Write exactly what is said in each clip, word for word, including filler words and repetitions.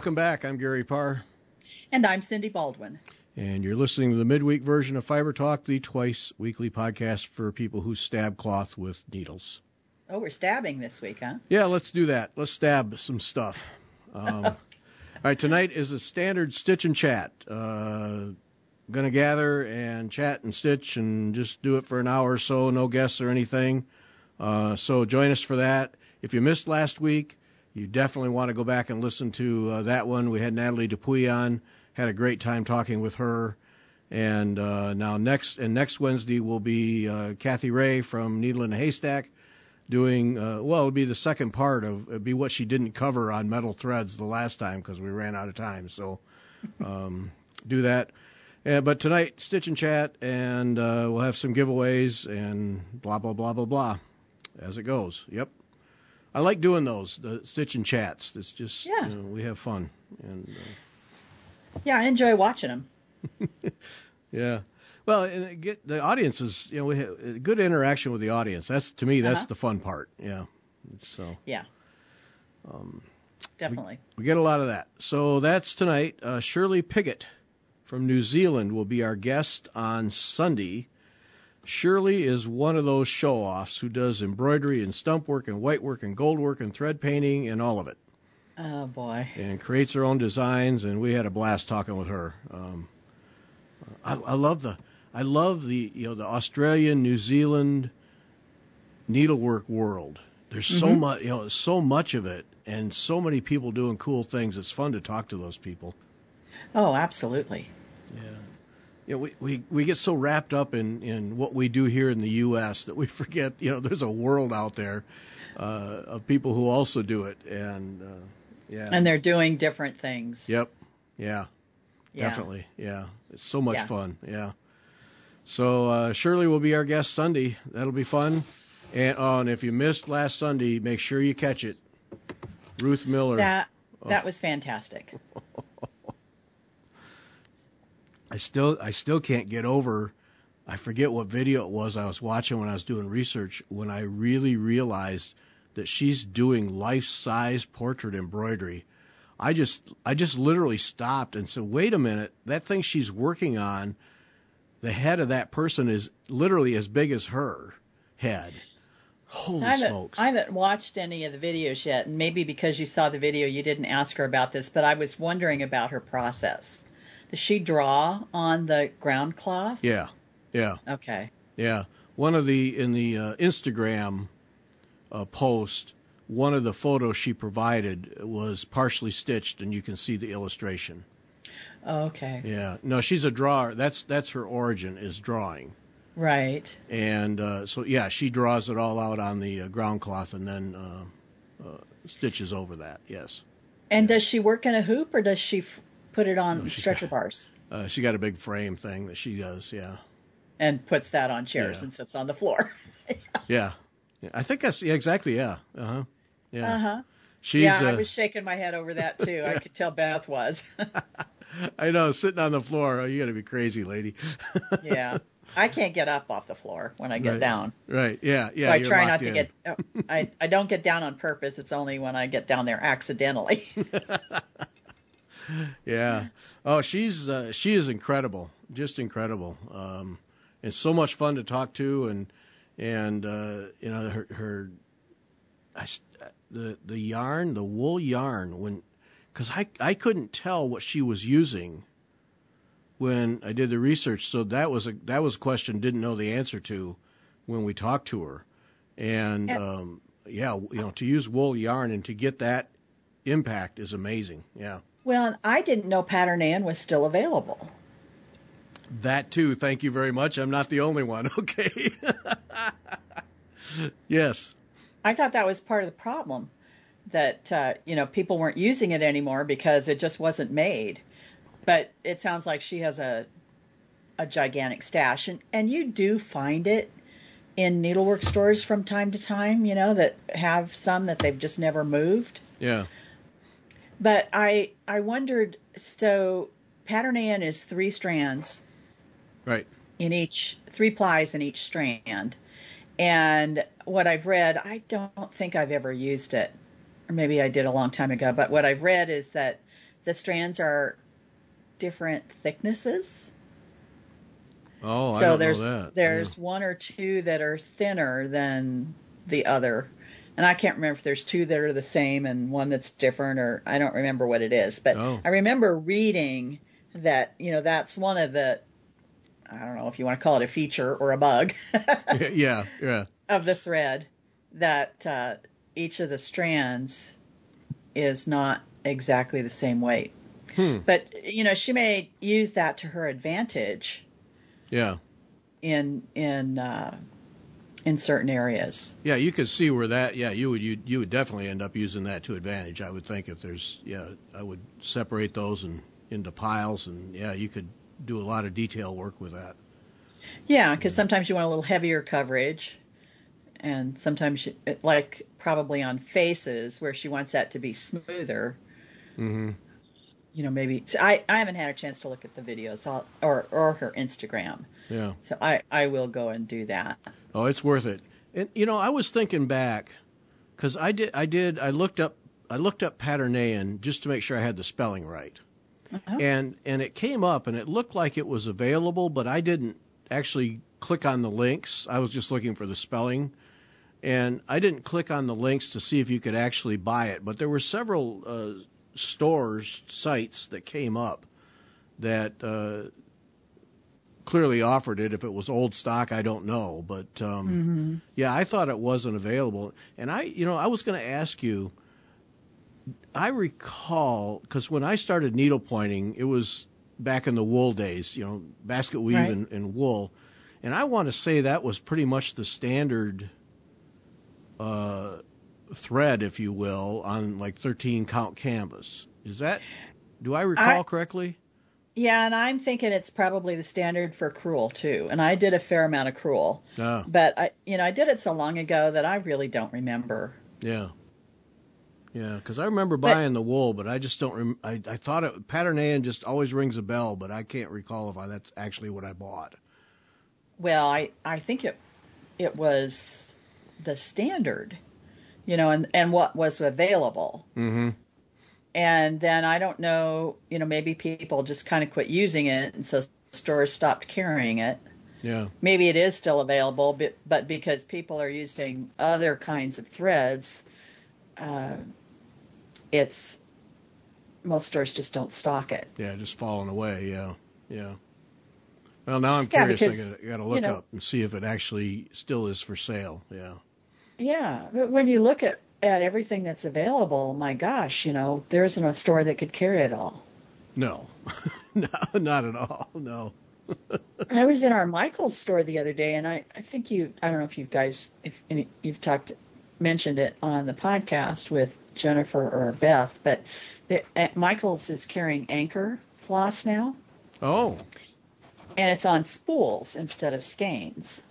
Welcome back. I'm Gary Parr. And I'm Cindy Baldwin. And you're listening to the midweek version of Fiber Talk, the twice weekly podcast for people who stab cloth with needles. Oh, we're stabbing this week, huh? Yeah, let's do that. Let's stab some stuff. Um, all right, tonight is a standard stitch and chat. Uh, going to gather and chat and stitch and just do it for an hour or so, no guests or anything. Uh, so join us for that. If you missed last week, you definitely want to go back and listen to uh, that one. We had Natalie Dupuy on, had a great time talking with her. And uh, now next and next Wednesday will be uh, Kathy Ray from Needle in a Haystack doing, uh, well, it'll be the second part of, it'll be what she didn't cover on Metal Threads the last time because we ran out of time. So um, do that. Uh, but tonight, Stitch and Chat, and uh, we'll have some giveaways and blah, blah, blah, blah, blah, as it goes. Yep. I like doing those, the Stitch and Chats. It's just, yeah. you know, we have fun. And uh, yeah, I enjoy watching them. yeah. Well, and it get the audience is, you know, we have good interaction with the audience. That's, to me, that's uh-huh. the fun part. Yeah. So. Yeah. Um, Definitely. We, we get a lot of that. So that's tonight. Uh, Shirley Piggott from New Zealand will be our guest on Sunday. Shirley is one of those show-offs who does embroidery and stump work and white work and gold work and thread painting and all of it. Oh, boy. And creates her own designs, and we had a blast talking with her. Um, I, I love the, I love the, you know, the Australian, New Zealand needlework world. There's mm-hmm. so much, you know, so much of it, and so many people doing cool things. It's fun to talk to those people. Oh, absolutely. Yeah. You know, we, we, we get so wrapped up in, in what we do here in the U S that we forget, you know, there's a world out there uh, of people who also do it. And, uh, yeah. And they're doing different things. Yep. Yeah. yeah. Definitely. Yeah. It's so much yeah. fun. Yeah. So uh, Shirley will be our guest Sunday. That'll be fun. And, oh, and if you missed last Sunday, make sure you catch it. Ruth Miller. That, that oh. was fantastic. I still I still can't get over, I forget what video it was I was watching when I was doing research, when I really realized that she's doing life-size portrait embroidery. I just I just literally stopped and said, wait a minute, that thing she's working on, the head of that person is literally as big as her head. Holy I smokes. I haven't watched any of the videos yet, and maybe because you saw the video you didn't ask her about this, but I was wondering about her process. Does she draw on the ground cloth? Yeah, yeah. Okay. Yeah. One of the, in the uh, Instagram uh, post, one of the photos she provided was partially stitched, and you can see the illustration. Okay. Yeah. No, she's a drawer. That's that's her origin, is drawing. Right. And uh, so, yeah, she draws it all out on the uh, ground cloth and then uh, uh, stitches over that, yes. And yeah. Does she work in a hoop, or does she... F- Put it on no, stretcher got, bars. Uh, she got a big frame thing that she does, yeah. And puts that on chairs yeah. and sits on the floor. yeah. yeah. I think that's yeah, exactly, yeah. Uh-huh. Yeah. Uh-huh. She's, yeah, I uh, was shaking my head over that, too. I could tell Beth was. I know, sitting on the floor. Oh, you got to be crazy, lady. yeah. I can't get up off the floor when I get right. down. Right, yeah, yeah. So I try not in. to get, oh, I, I don't get down on purpose. It's only when I get down there accidentally. yeah. Oh, she's uh, she is incredible, just incredible, um, and so much fun to talk to, and and uh, you know her, her I, the the yarn, the wool yarn, when because I I couldn't tell what she was using when I did the research, so that was a that was a question didn't know the answer to when we talked to her, and um, yeah, you know, to use wool yarn and to get that impact is amazing. Yeah. Well, I didn't know Pattern Ann was still available. That too. Thank you very much. I'm not the only one. Okay. Yes. I thought that was part of the problem, that uh, you know, people weren't using it anymore because it just wasn't made. But it sounds like she has a a gigantic stash, and and you do find it in needlework stores from time to time. You know, that have some that they've just never moved. Yeah. But I I wondered, so Pattern Ann is three strands. Right. In each, three plies in each strand. And what I've read, I don't think I've ever used it. Or maybe I did a long time ago. But what I've read is that the strands are different thicknesses. Oh, I So don't there's know that. there's one or two that are thinner than the other. And I can't remember if there's two that are the same and one that's different, or I don't remember what it is. But Oh. I remember reading that, you know, that's one of the, I don't know if you want to call it a feature or a bug Yeah, yeah, yeah. of the thread, that uh, each of the strands is not exactly the same weight. Hmm. But, you know, she may use that to her advantage Yeah. in, in, uh, in certain areas. Yeah, you could see where that. Yeah, you would. You you would definitely end up using that to advantage. I would think if there's. Yeah, I would separate those and into piles, and yeah, you could do a lot of detail work with that. Yeah, because sometimes you want a little heavier coverage, and sometimes, you, like probably on faces where she wants that to be smoother. Mm-hmm. You know, maybe so I, I haven't had a chance to look at the videos I'll, or or her Instagram. Yeah. So I, I will go and do that. Oh, it's worth it. And you know, I was thinking back because I did. I did. I looked up. I looked up Paternaean just to make sure I had the spelling right. Uh-huh. And and it came up and it looked like it was available, but I didn't actually click on the links. I was just looking for the spelling, and I didn't click on the links to see if you could actually buy it. But there were several uh, stores, sites that came up that uh, clearly offered it. If it was old stock, I don't know. But um, Mm-hmm. yeah, I thought it wasn't available. And I, you know, I was going to ask you. I recall, because when I started needlepointing, it was back in the wool days, you know, basket weave Right. and, and wool. And I want to say that was pretty much the standard uh, thread, if you will, on like thirteen count canvas. Is that, do I recall I- correctly? Yeah, and I'm thinking it's probably the standard for crewel too. And I did a fair amount of crewel, Ah, but I, you know, I did it so long ago that I really don't remember. yeah. Yeah, because I remember But- buying the wool, but I just don't. Rem- I I thought it Paternaean just always rings a bell, but I can't recall if I, that's actually what I bought. Well, I, I think it it was the standard, you know, and, and what was available. Mm-hmm. And then I don't know, you know, maybe people just kind of quit using it, and so stores stopped carrying it. Yeah. Maybe it is still available, but, but because people are using other kinds of threads, uh, it's most stores just don't stock it. Yeah, just falling away. Yeah, yeah. Well, now I'm Yeah, curious. because, I got to you look know- up and see if it actually still is for sale. Yeah. Yeah, but when you look at, at everything that's available, my gosh, you know, there isn't a store that could carry it all. No, no, not at all. No. I was in our Michael's store the other day, and I, I think you, I don't know if you guys, if any, you've talked, mentioned it on the podcast with Jennifer or Beth, but the, uh, Michael's is carrying Anchor floss now, Oh. and it's on spools instead of skeins.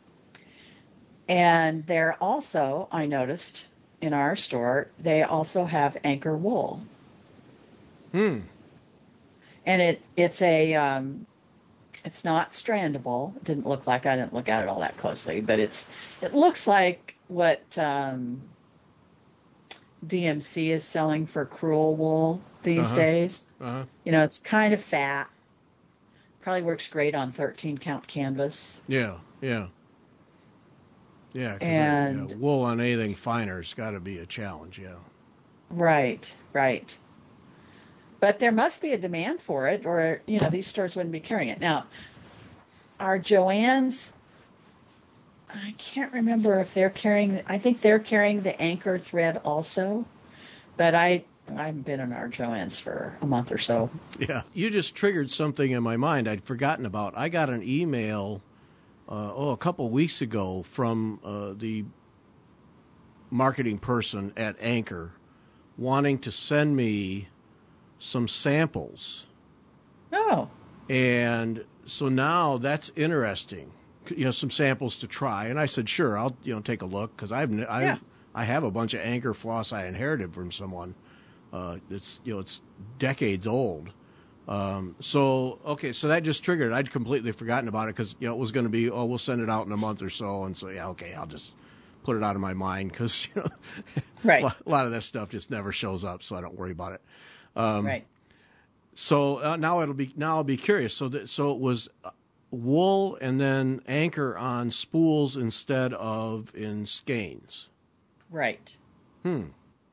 And they're also, I noticed in our store, they also have Anchor wool, Hmm. and it it's a um, it's not strandable. It didn't look like I didn't look at it all that closely, but it's it looks like what um, D M C is selling for crewel wool these Uh-huh. days. Uh-huh. You know, it's kind of fat. Probably works great on thirteen count canvas. Yeah. Yeah. Yeah. 'Cause And- yeah, wool on anything finer has got to be a challenge. Yeah. Right, right. But there must be a demand for it, or you know, these stores wouldn't be carrying it. Now, our Joann's, I can't remember if they're carrying. I think they're carrying the Anchor thread also, but I I haven't been in our Joann's for a month or so. Yeah. You just triggered something in my mind I'd forgotten about. I got an email, uh, oh, a couple weeks ago from uh, the marketing person at Anchor wanting to send me some samples. Oh, And so now that's interesting. You know, some samples to try. And I said, sure, I'll, you know, take a look because I've, I, Yeah. I have a bunch of Anchor floss I inherited from someone. Uh, it's, you know, it's decades old. Um, so, okay, so that just triggered. I'd completely forgotten about it because, you know, it was going to be, oh, we'll send it out in a month or so. And so, yeah, okay, I'll just put it out of my mind because, you know, Right. a lot of that stuff just never shows up, so I don't worry about it. Um, right. So uh, now it'll be now I'll be curious. So that so it was wool and then anchor on spools instead of in skeins. Right. Hmm.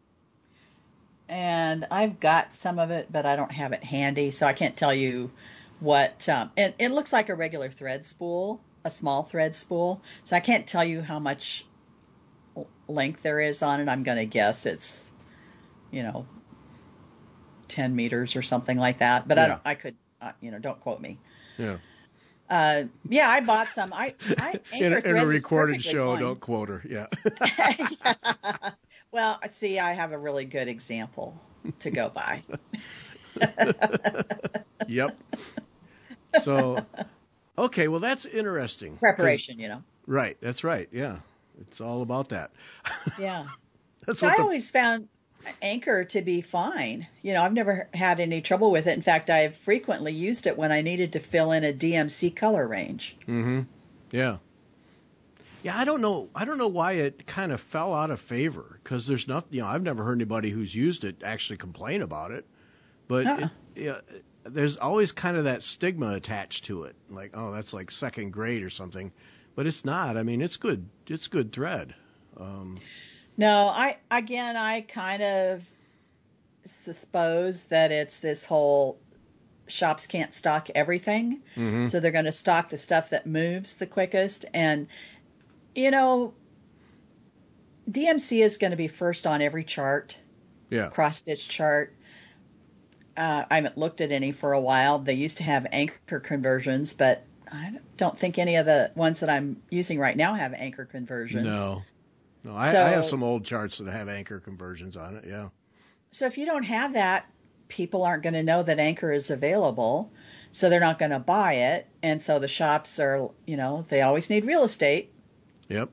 And I've got some of it, but I don't have it handy, so I can't tell you what. Um, and it looks like a regular thread spool, a small thread spool. So I can't tell you how much length there is on it. I'm going to guess it's, you know, ten meters or something like that. But yeah. I don't. I could, uh, you know, don't quote me. Yeah. Uh, yeah, I bought some. I, I in, a, in a recorded show, fine. Don't quote her. Yeah. yeah. Well, see, I have a really good example to go by. Yep. So, okay, well, that's interesting. Preparation, you know. Right, that's right. Yeah, it's all about that. Yeah. That's so what I the... always found anchor to be fine. You know, I've never had any trouble with it. In fact, I've frequently used it when I needed to fill in a D M C color range. Mm-hmm. Yeah. Yeah, I don't know. I don't know why it kind of fell out of favor because there's not. You know, I've never heard anybody who's used it actually complain about it. But Uh-uh. it, yeah, there's always kind of that stigma attached to it, like, oh, that's like second grade or something. But it's not. I mean, it's good. It's good thread. Um, no, I again, I kind of suppose that it's this whole shops can't stock everything, mm-hmm. so they're going to stock the stuff that moves the quickest. And you know, D M C is going to be first on every chart, yeah, cross stitch chart. Uh, I haven't looked at any for a while. They used to have anchor conversions, but I don't think any of the ones that I'm using right now have anchor conversions. No, no, I, so, I have some old charts that have anchor conversions on it. Yeah. So if you don't have that, people aren't going to know that anchor is available, so they're not going to buy it, and so the shops are, you know, they always need real estate. Yep.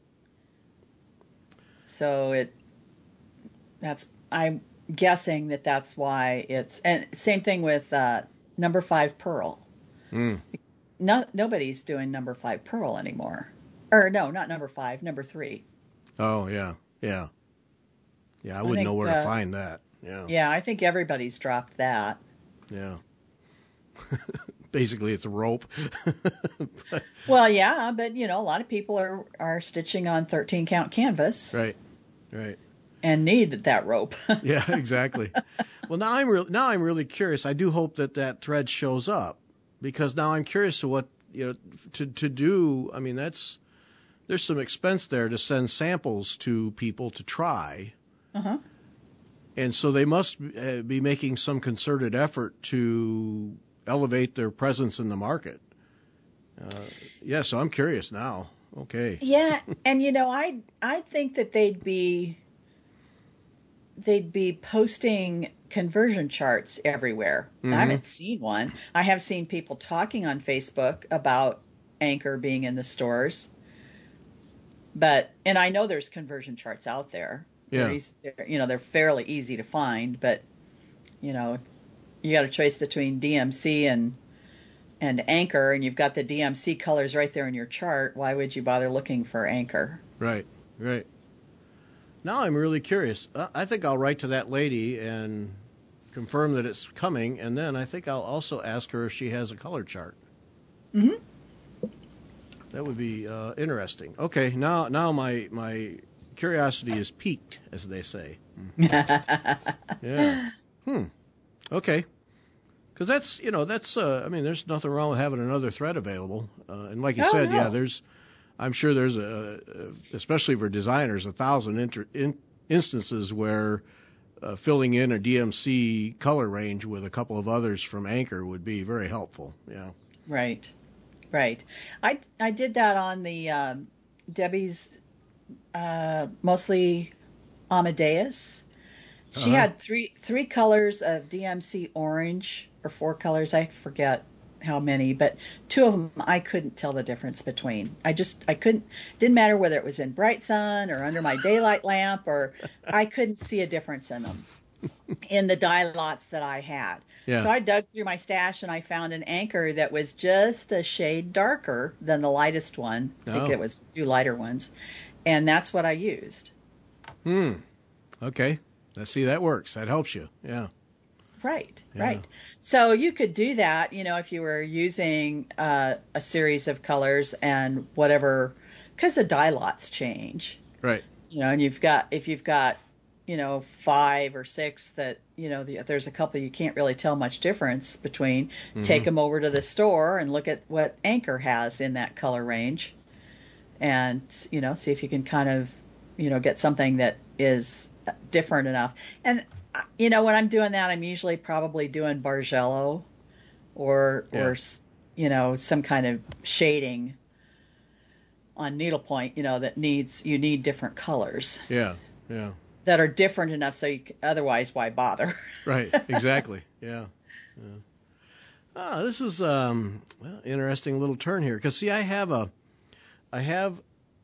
So it, that's, I'm guessing that that's why it's, and same thing with uh, number five pearl. Mm. No, nobody's doing number five pearl anymore. Or no, not number five, number three. Oh, yeah, yeah. Yeah, I wouldn't think, know where uh, to find that. Yeah. Yeah, I think everybody's dropped that. Yeah. Basically, it's a rope. but, well, yeah, but, you know, a lot of people are, are stitching on thirteen count canvas. Right, right. And need that rope. Yeah, exactly. Well, now I'm re- now I'm really curious. I do hope that that thread shows up because now I'm curious to what, you know, to, to do. I mean, that's, there's some expense there to send samples to people to try. Uh-huh. And so they must be making some concerted effort to elevate their presence in the market. Uh, yeah, so I'm curious now. Okay. Yeah, and you know, I I think that they'd be they'd be posting conversion charts everywhere. Mm-hmm. I haven't seen one. I have seen people talking on Facebook about Anchor being in the stores. But and I know there's conversion charts out there. Yeah. They're easy, they're, you know, they're fairly easy to find, but you know, you got a choice between D M C and and Anchor, and you've got the D M C colors right there in your chart. Why would you bother looking for Anchor? Right, right. Now I'm really curious. Uh, I think I'll write to that lady and confirm that it's coming, and then I think I'll also ask her if she has a color chart. Mm-hmm. That would be uh, interesting. Okay, now now my my curiosity is piqued, as they say. Yeah. Hmm. Okay. Because that's, you know, that's, uh, I mean, there's nothing wrong with having another thread available. Uh, and like you oh, said, no. yeah, there's, I'm sure there's, a, a especially for designers, a thousand inter, in, instances where uh, filling in a D M C color range with a couple of others from Anchor would be very helpful. Yeah. Right. Right. I, I did that on the um, Debbie's uh, mostly Amadeus. She Uh-huh. had three three colors of D M C orange, or four colors, I forget how many, but two of them I couldn't tell the difference between. I just, I couldn't, didn't matter whether it was in bright sun or under my daylight lamp, or I couldn't see a difference in them in the dye lots that I had. Yeah. So I dug through my stash and I found an Anchor that was just a shade darker than the lightest one. I think Oh. it was two lighter ones. And that's what I used. Hmm. Okay. Let's see, that works. That helps you. Yeah. Right, Yeah. right. So you could do that, you know, if you were using uh, a series of colors and whatever, because the dye lots change, Right. you know, and you've got, if you've got, you know, five or six that, you know, the, there's a couple you can't really tell much difference between, Mm-hmm. take them over to the store and look at what Anchor has in that color range and, you know, see if you can kind of, you know, get something that is different enough. And you know, when I'm doing that, I'm usually probably doing Bargello or, Yeah. or, you know, some kind of shading on needlepoint, you know, that needs, you need different colors Yeah. Yeah. that are different enough. So you, otherwise, why bother? Right. Exactly. Yeah. Yeah. Ah, this is um, well, interesting little turn here. Because see, I have a, I have,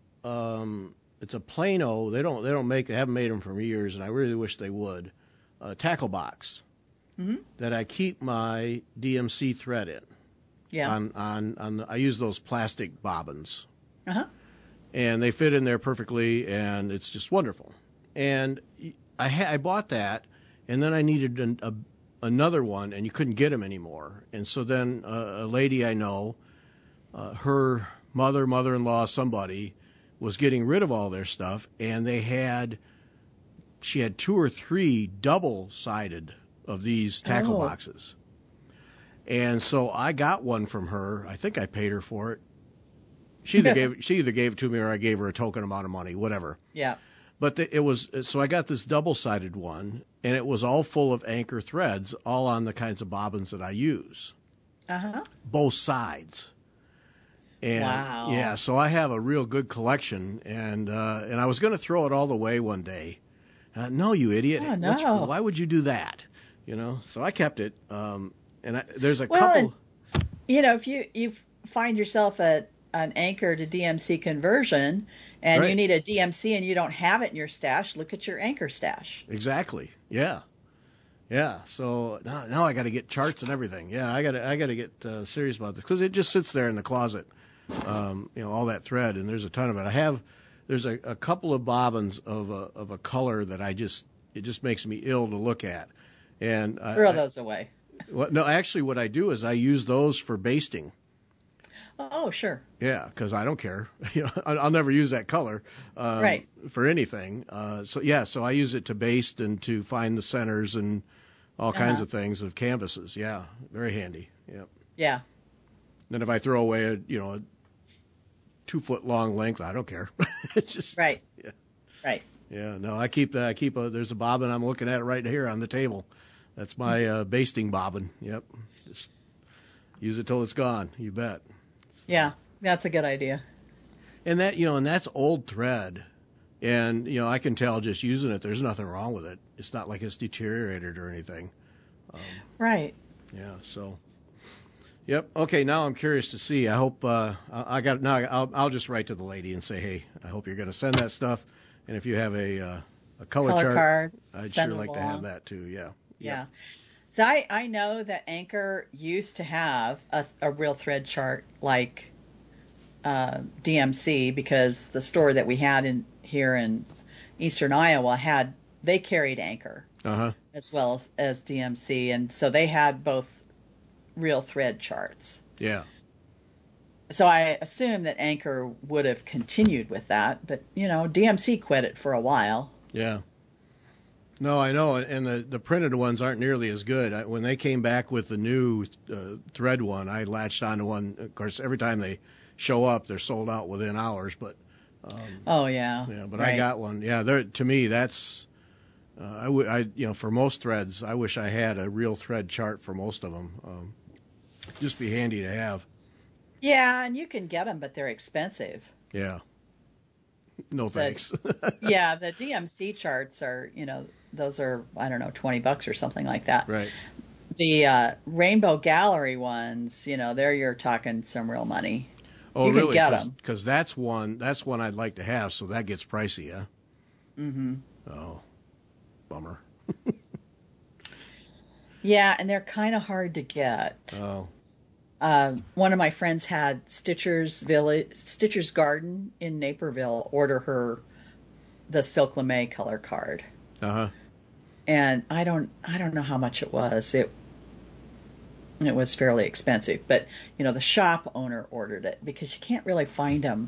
um, it's a Plano. They don't, they don't make, they haven't made them for years, and I really wish they would. A tackle box Mm-hmm. that I keep my D M C thread in. Yeah. On on on, the, I use those plastic bobbins, Uh-huh. and they fit in there perfectly, and it's just wonderful. And I ha- I bought that, and then I needed an, a, another one, and you couldn't get them anymore. And so then uh, a lady I know, uh, her mother, mother-in-law, somebody was getting rid of all their stuff, and they had. She had two or three double-sided of these tackle Oh. boxes. And so I got one from her. I think I paid her for it. She either gave she either gave it to me or I gave her a token amount of money, whatever. Yeah. But the, it was so I got this double-sided one, and it was all full of Anchor threads, all on the kinds of bobbins that I use, Uh-huh. both sides. And Wow. yeah, so I have a real good collection, and uh, and I was going to throw it all away one day. Uh, no, you idiot! Oh, What's- no. why would you do that? You know. So I kept it, um, and I, there's a Well, couple. and, you know, if you, you find yourself at an Anchor to D M C conversion and Right. you need a D M C and you don't have it in your stash, look at your Anchor stash. Exactly. Yeah. Yeah. So now, now I got to get charts and everything. Yeah, I got to I got to get uh, serious about this because it just sits there in the closet. Um, you know, all that thread, and there's a ton of it. I have there's a, a couple of bobbins of a of a color that I just it just makes me ill to look at. And I, Throw I- those away. Well, no, actually, what I do is I use those for basting. Oh, sure. Yeah, because I don't care. You know, I- I'll never use that color um, Right. for anything. Uh, so yeah, so I use it to baste and to find the centers and all kinds Uh-huh. of things of canvases. Yeah, very handy. Yep. Yeah. Then if I throw away a you know a two foot long length, I don't care. It's just Right. Yeah. Right. Yeah. No, I keep that. I keep a. There's a bobbin. I'm looking at it right here on the table. That's my uh, basting bobbin. Yep. Just use it till it's gone. You bet. Yeah. That's a good idea. And that, you know, and that's old thread. And, you know, I can tell just using it, there's nothing wrong with it. It's not like it's deteriorated or anything. Right. Yeah, so. Yep. Okay, now I'm curious to see. I hope, uh, I I got, now I'll, I'll just write to the lady and say, hey, I hope you're going to send that stuff. And if you have a, uh, a color, Color chart, card, I'd send sure it like to along. have that too. Yeah. Yeah. So I, I know that Anchor used to have a, a real thread chart like uh, D M C because the store that we had in here in Eastern Iowa had, they carried Anchor Uh huh. as well as, as D M C. And so they had both real thread charts. Yeah. So I assume that Anchor would have continued with that, but you know, D M C quit it for a while. Yeah. No, I know, and the, the printed ones aren't nearly as good. I, when they came back with the new uh, thread one, I latched onto one. Of course, every time they show up, they're sold out within hours. But Oh yeah. yeah, but right. I got one. Yeah, they're, to me, that's uh, I would I you know for most threads, I wish I had a real thread chart for most of them. Um, just be handy to have. Yeah, and you can get them, but they're expensive. Yeah. No thanks. Yeah, the D M C charts are, you know, those are, I don't know, twenty bucks or something like that. Right. The uh, Rainbow Gallery ones, you know, there you're talking some real money. Oh, You can really? get 'em. Because that's one that's one I'd like to have. So that gets pricey, yeah. Mm-hmm. Oh, bummer. Yeah, and they're kind of hard to get. Oh. Uh, one of my friends had Stitcher's Village, Stitcher's Garden in Naperville order her the Silk Lame color card. Uh huh. and I don't I don't know how much it was. It it was fairly expensive, but you know the shop owner ordered it because you can't really find them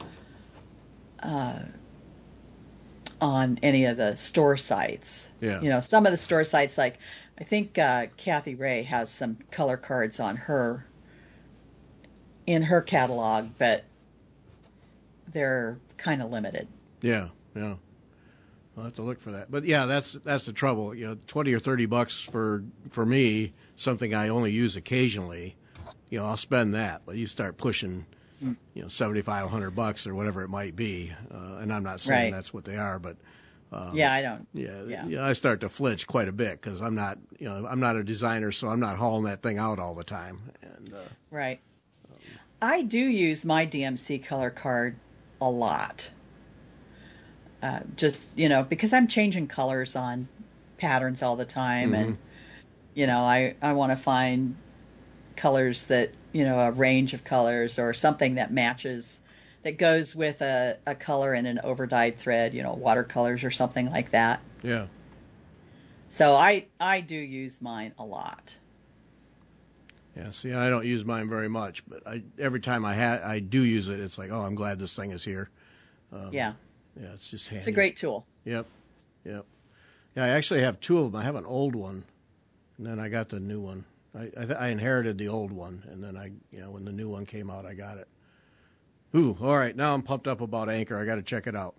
uh, on any of the store sites. Yeah. You know, some of the store sites, like I think uh, Kathy Ray has some color cards on her in her catalog, but they're kind of limited. Yeah, yeah. I'll have to look for that. But yeah, that's that's the trouble. You know, twenty or thirty bucks for for me, something I only use occasionally. You know, I'll spend that. But you start pushing, you know, seventy five hundred bucks or whatever it might be, uh, and I'm not saying Right. that's what they are, but um, Yeah, I don't. yeah, Yeah. yeah, I start to flinch quite a bit because I'm not, you know, I'm not a designer, so I'm not hauling that thing out all the time. And uh, Right. I do use my D M C color card a lot. Uh, just, you know, because I'm changing colors on patterns all the time. And, you know, I, I want to find colors that, you know, a range of colors or something that matches, that goes with a, a color in an overdyed thread, you know, watercolors or something like that. yeah. So I, I do use mine a lot. Yeah, see, I don't use mine very much, but I every time I ha- I do use it, it's like, oh, I'm glad this thing is here. Um, Yeah. Yeah, it's just handy. It's a great tool. Yep, yep. Yeah, I actually have two of them. I have an old one, and then I got the new one. I I, th- I inherited the old one, and then I, you know, when the new one came out, I got it. Ooh, all right. Now I'm pumped up about Anchor. I got to check it out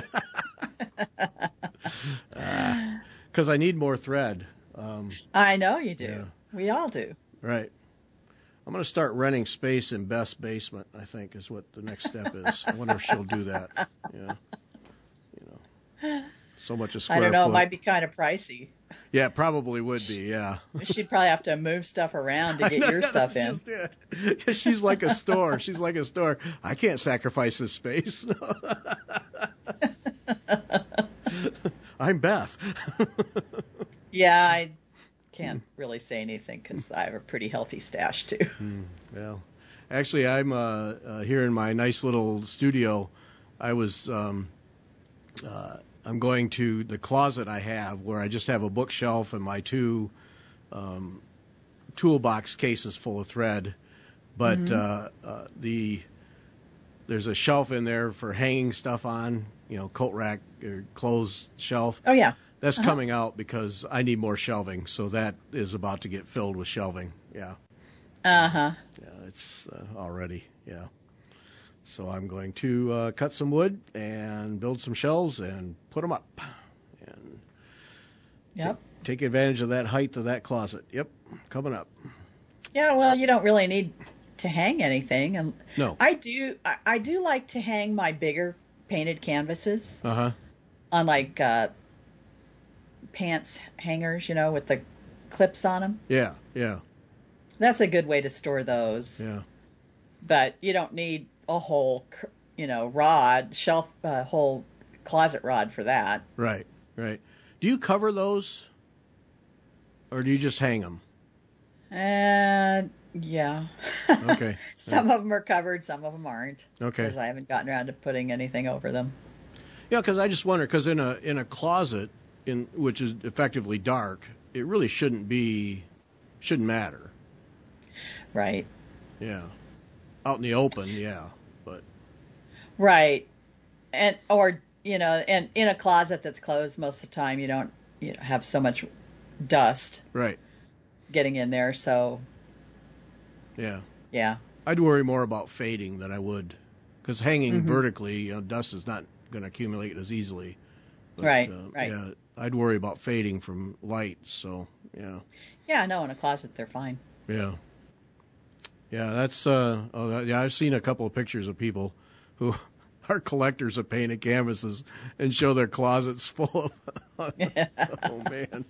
because uh, I need more thread. Um, I know you do. Yeah. We all do. right. I'm going to start renting space in Beth's basement, I think, is what the next step is. I wonder if she'll do that. Yeah. You know, so much a square I don't know. foot. It might be kind of pricey. Yeah, it probably would be, yeah. She'd probably have to move stuff around to get your stuff in. Just it. 'Cause she's like a store. She's like a store. I can't sacrifice this space. I'm Beth. Yeah, I can't really say anything because I have a pretty healthy stash too. Well, actually, I'm uh, uh, here in my nice little studio. I was, um, uh, I'm going to the closet I have where I just have a bookshelf and my two um, toolbox cases full of thread. But mm-hmm. uh, uh, the there's a shelf in there for hanging stuff on, you know, coat rack or clothes shelf. Oh yeah. That's uh-huh. coming out because I need more shelving, so that is about to get filled with shelving. Yeah. Uh huh. Yeah, it's uh, already. Yeah. So I'm going to uh, cut some wood and build some shelves and put them up, and yep. t- take advantage of that height of that closet. Yep, coming up. Yeah. Well, you don't really need to hang anything, and no, I do. I, I do like to hang my bigger painted canvases. Uh huh. On like. Uh, pants hangers, you know, with the clips on them. Yeah, yeah. That's a good way to store those. Yeah. But you don't need a whole, you know, rod, shelf, uh, whole closet rod for that. Right, right. Do you cover those, or do you just hang them? Uh, yeah. Okay. Some yeah. of them are covered, some of them aren't. Okay. Because I haven't gotten around to putting anything over them. Yeah, because I just wonder, because in a in a closet, in which is effectively dark, it really shouldn't be, shouldn't matter. Right. Yeah. Out in the open, yeah, but. Right, and or you know, and in a closet that's closed most of the time, you don't you know, have so much dust. Right. Getting in there, so. Yeah. Yeah. I'd worry more about fading than I would, because hanging mm-hmm. vertically, you know, dust is not going to accumulate as easily. But, right. Uh, right. Yeah. I'd worry about fading from light, so, yeah. Yeah, no, in a closet they're fine. Yeah. Yeah, that's, uh, oh, yeah, I've seen a couple of pictures of people who are collectors of painted canvases and show their closets full of, oh, man.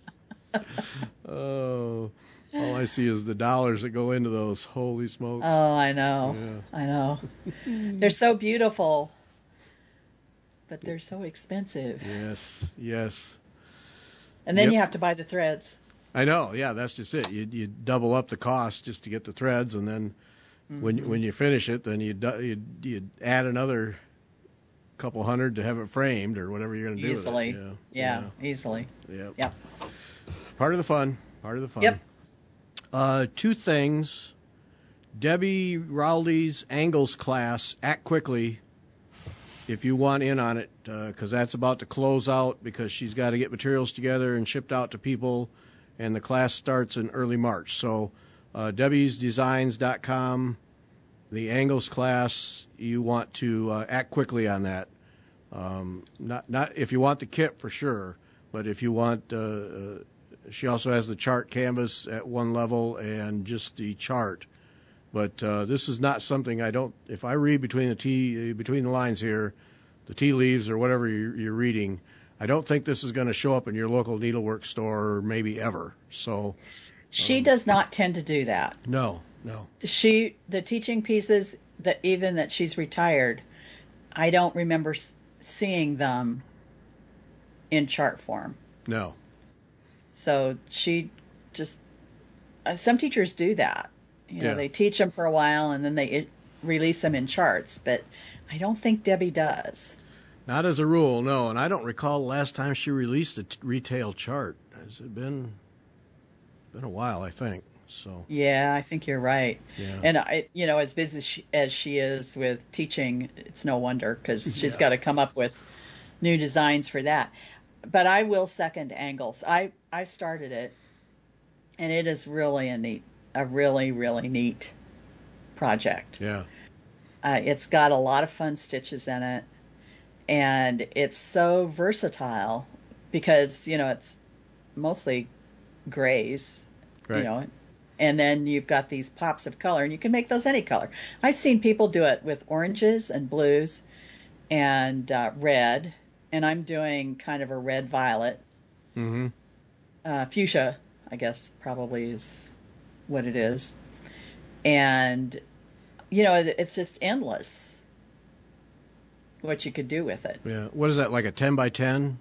Oh, all I see is the dollars that go into those. Holy smokes. Oh, I know. Yeah. I know. They're so beautiful, but they're so expensive. Yes, yes. And then yep. you have to buy the threads. I know. Yeah, that's just it. You you double up the cost just to get the threads, and then mm-hmm. when when you finish it, then you you you add another couple hundred to have it framed or whatever you're going to do. Easily. With it. Yeah. Yeah. yeah, easily. Yep. Yep. Part of the fun. Part of the fun. Yep. Uh, two things. Debbie Rowley's Angles class, Act Quickly, if you want in on it, because uh, that's about to close out because she's got to get materials together and shipped out to people, and the class starts in early March. So uh, debbies designs dot com, the Angles class, you want to uh, act quickly on that. Um, not not if you want the kit for sure, but if you want, uh, uh, she also has the chart canvas at one level and just the chart. But uh, this is not something I don't. If I read between the tea, between the lines here, the tea leaves or whatever you're, you're reading, I don't think this is going to show up in your local needlework store, maybe ever. So she um, does not tend to do that. No, no. She the teaching pieces that even that she's retired, I don't remember seeing them in chart form. No. So she just uh, some teachers do that. You know, yeah. They teach them for a while and then they it, release them in charts, but I don't think Debbie does. Not as a rule, no. And I don't recall the last time she released a t- retail chart. Has it been been a while? I think so. Yeah, I think you're right. Yeah. And I, you know, as busy as she, as she is with teaching, it's no wonder because she's yeah. got to come up with new designs for that. But I will second Angles. I I started it, and it is really a neat. A really, really neat project. Yeah. Uh, it's got a lot of fun stitches in it, and it's so versatile because, you know, it's mostly grays, right. you know, and then you've got these pops of color, and you can make those any color. I've seen people do it with oranges and blues and uh, red, and I'm doing kind of a red-violet. Mm-hmm. Uh, fuchsia, I guess, probably is what it is. And, you know, it's just endless what you could do with it. Yeah. What is that, like a ten by ten?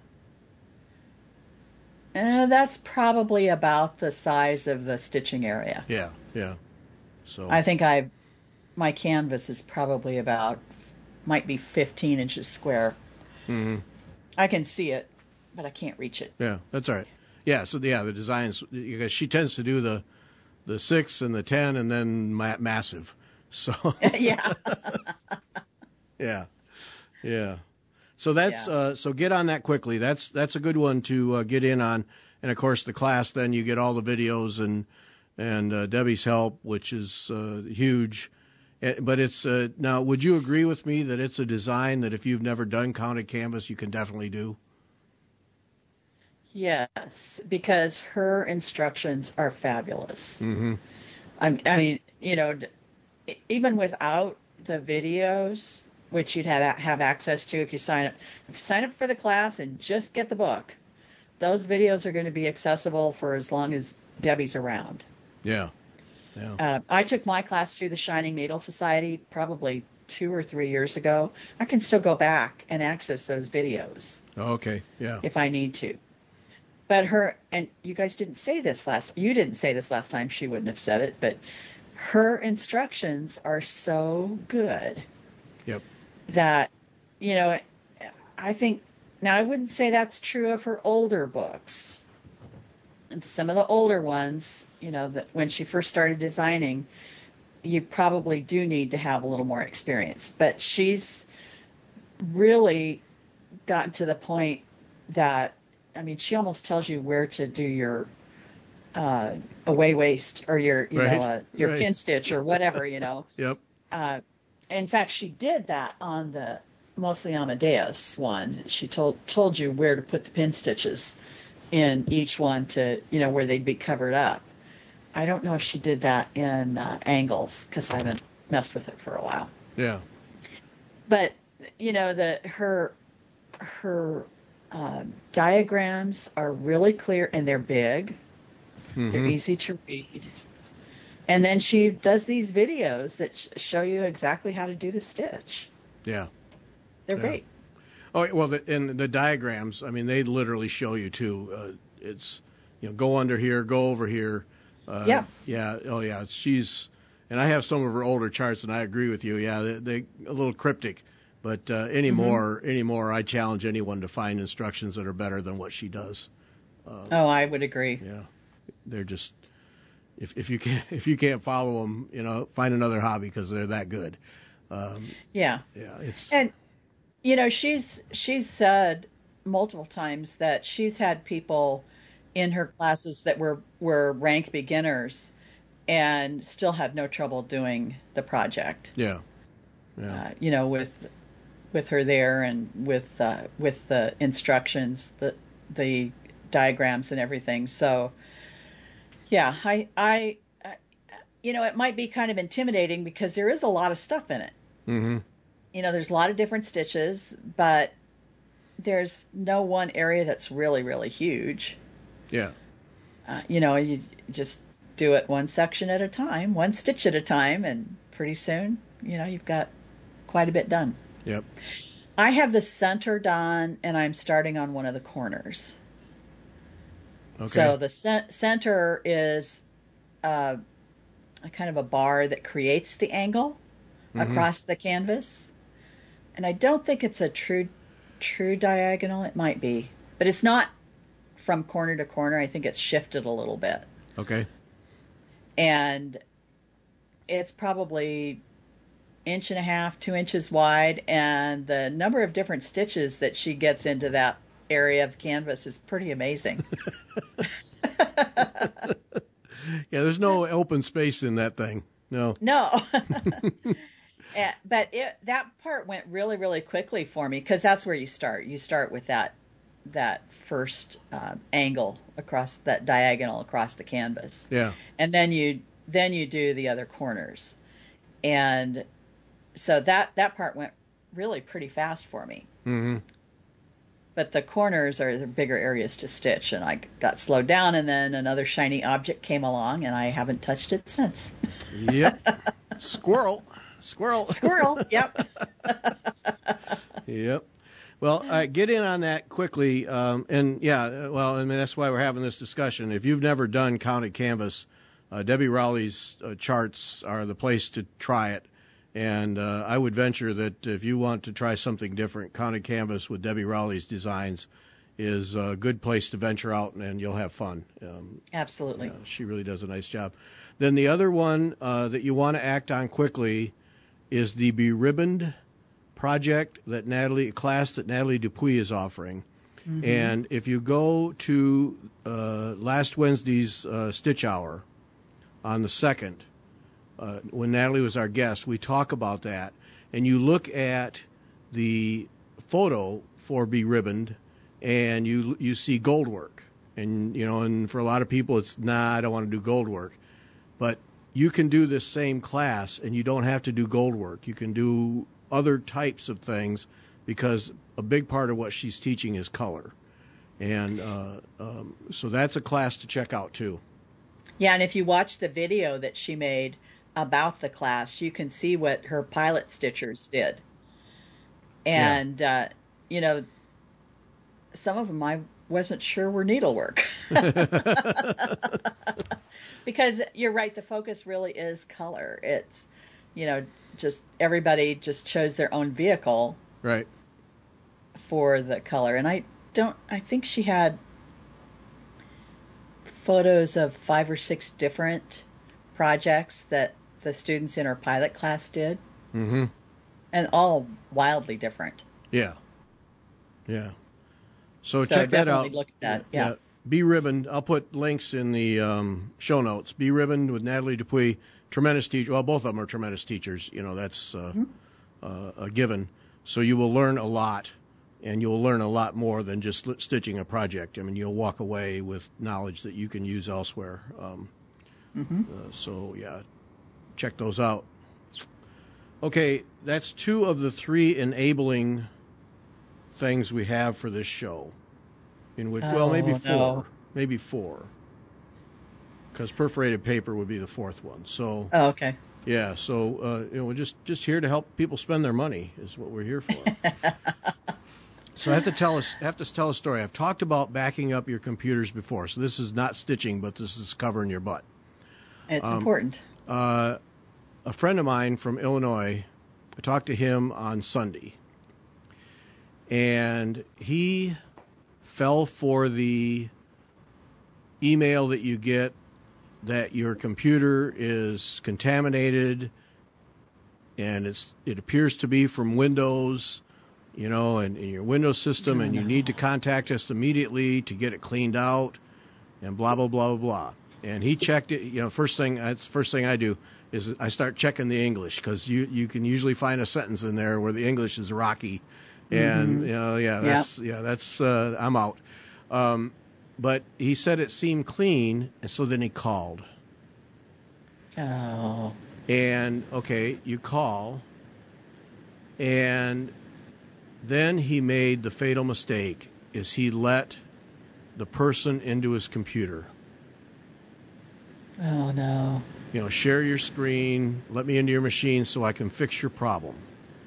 Uh, that's probably about the size of the stitching area. Yeah, yeah. So I think I, my canvas is probably about, might be fifteen inches square. Mm-hmm. I can see it, but I can't reach it. Yeah, that's all right. Yeah, so yeah, the designs, because she tends to do the the six and the ten and then ma- massive. So yeah. yeah. Yeah. So that's Yeah. uh, so get on that quickly. That's that's a good one to uh, get in on. And of course the class, then you get all the videos and and uh, Debbie's help, which is uh, huge. But it's uh, now, would you agree with me that it's a design that if you've never done counted canvas, you can definitely do? Yes, because her instructions are fabulous. Mm-hmm. I, I mean, you know, even without the videos, which you'd have have access to if you sign up, if you sign up for the class and just get the book, those videos are going to be accessible for as long as Debbie's around. Yeah, yeah. Uh, I took my class through the Shining Needle Society probably two or three years ago. I can still go back and access those videos. Oh, okay, yeah. If I need to. But her, and you guys didn't say this last, you didn't say this last time, she wouldn't have said it, but her instructions are so good. Yep. That, you know, I think, now I wouldn't say that's true of her older books. And some of the older ones, you know, that when she first started designing, you probably do need to have a little more experience. But she's really gotten to the point that, I mean, she almost tells you where to do your uh, away waist or your, you right. know, uh, your right. pin stitch or whatever, you know. Yep. Uh, in fact, she did that on the mostly Amadeus one. She told told you where to put the pin stitches in each one to, you know, where they'd be covered up. I don't know if she did that in uh, Angles because I haven't messed with it for a while. Yeah. But you know, the her her uh, diagrams are really clear and they're big. Mm-hmm. They're easy to read. And then she does these videos that sh- show you exactly how to do the stitch. Yeah. They're yeah. great. Oh, well, the, and the diagrams, I mean, they literally show you, too. Uh, it's, you know, go under here, go over here. Uh, yeah. Yeah. Oh, yeah. It's, she's, and I have some of her older charts, and I agree with you. Yeah, they, they a little cryptic. But uh, anymore, mm-hmm. anymore, I challenge anyone to find instructions that are better than what she does. Uh, oh, I would agree. Yeah, they're just if if you can't if you can't follow them, you know, find another hobby because they're that good. Um, yeah, yeah, it's and you know she's she's said multiple times that she's had people in her classes that were were rank beginners and still had no trouble doing the project. Yeah, yeah. Uh, you know, with with her there and with uh, with the instructions, the the diagrams and everything. So, yeah, I, I, I, you know, it might be kind of intimidating because there is a lot of stuff in it. Mm-hmm. You know, there's a lot of different stitches, but there's no one area that's really, really huge. Yeah. Uh, you know, you just do it one section at a time, one stitch at a time, and pretty soon, you know, you've got quite a bit done. Yep. I have the center done, and I'm starting on one of the corners. Okay. So the c- center is uh, a kind of a bar that creates the angle mm-hmm. across the canvas. And I don't think it's a true true diagonal. It might be. But it's not from corner to corner. I think it's shifted a little bit. Okay. And it's probably inch and a half, two inches wide. And the number of different stitches that she gets into that area of canvas is pretty amazing. Yeah, there's no open space in that thing. No. No. But it, that part went really, really quickly for me because that's where you start. You start with that that first uh, angle across that diagonal across the canvas. Yeah. And then you then you do the other corners. And so that that part went really pretty fast for me. Mm-hmm. But the corners are the bigger areas to stitch, and I got slowed down, and then another shiny object came along, and I haven't touched it since. Yep. Squirrel. Squirrel. Squirrel, yep. Yep. Well, uh, get in on that quickly. Um, and, yeah, well, I mean, that's why we're having this discussion. If you've never done counted canvas, uh, Debbie Rowley's uh, charts are the place to try it. And uh, I would venture that if you want to try something different, counted canvas with Debbie Rowley's designs is a good place to venture out, and, and you'll have fun. Um, Absolutely. Yeah, she really does a nice job. Then the other one uh, that you want to act on quickly is the Beribboned project that Natalie, class that Natalie Dupuy is offering. Mm-hmm. And if you go to uh, last Wednesday's uh, Stitch Hour on the second, Uh, when Natalie was our guest, we talk about that, and you look at the photo for Beribboned, and you you see gold work, and you know, and for a lot of people, it's nah, I don't want to do gold work, but you can do this same class, and you don't have to do gold work. You can do other types of things because a big part of what she's teaching is color, and uh, um, so that's a class to check out too. Yeah, and if you watch the video that she made about the class, you can see what her pilot stitchers did. And, yeah. uh, you know, some of them I wasn't sure were needlework. Because you're right, the focus really is color. It's, you know, just everybody just chose their own vehicle. Right. For the color. And I don't, I think she had photos of five or six different projects that the students in our pilot class did, mm-hmm. and all wildly different. Yeah, yeah. So, so check that out. Look at that. Yeah. yeah. Beribboned. I'll put links in the um, show notes. Beribboned with Natalie Dupuy. Tremendous teacher. Well, both of them are tremendous teachers. You know, that's uh, mm-hmm. uh, a given. So you will learn a lot, and you'll learn a lot more than just stitching a project. I mean, you'll walk away with knowledge that you can use elsewhere. Um, mm-hmm. uh, so yeah. Check those out. Okay, that's two of the three enabling things we have for this show. In which, oh, well, maybe four, no. maybe four, because perforated paper would be the fourth one. So, oh, okay, yeah. So, uh, you know, we're just just here to help people spend their money is what we're here for. So I have to tell us have to tell a story. I've talked about backing up your computers before, so this is not stitching, but this is covering your butt. It's um, important. Uh, a friend of mine from Illinois, I talked to him on Sunday, and he fell for the email that you get that your computer is contaminated, and it's it appears to be from Windows, you know, and, and your Windows system, and you need to contact us immediately to get it cleaned out, and blah blah blah blah blah. And he checked it. You know, first thing that's the first thing I do is I start checking the English, because you you can usually find a sentence in there where the English is rocky, and mm-hmm. you know yeah that's yep. yeah that's uh, I'm out. Um, But he said it seemed clean, and so then he called. Oh. And, okay, you call, and then he made the fatal mistake, is he let the person into his computer. Oh, no. You know, share your screen, let me into your machine so I can fix your problem.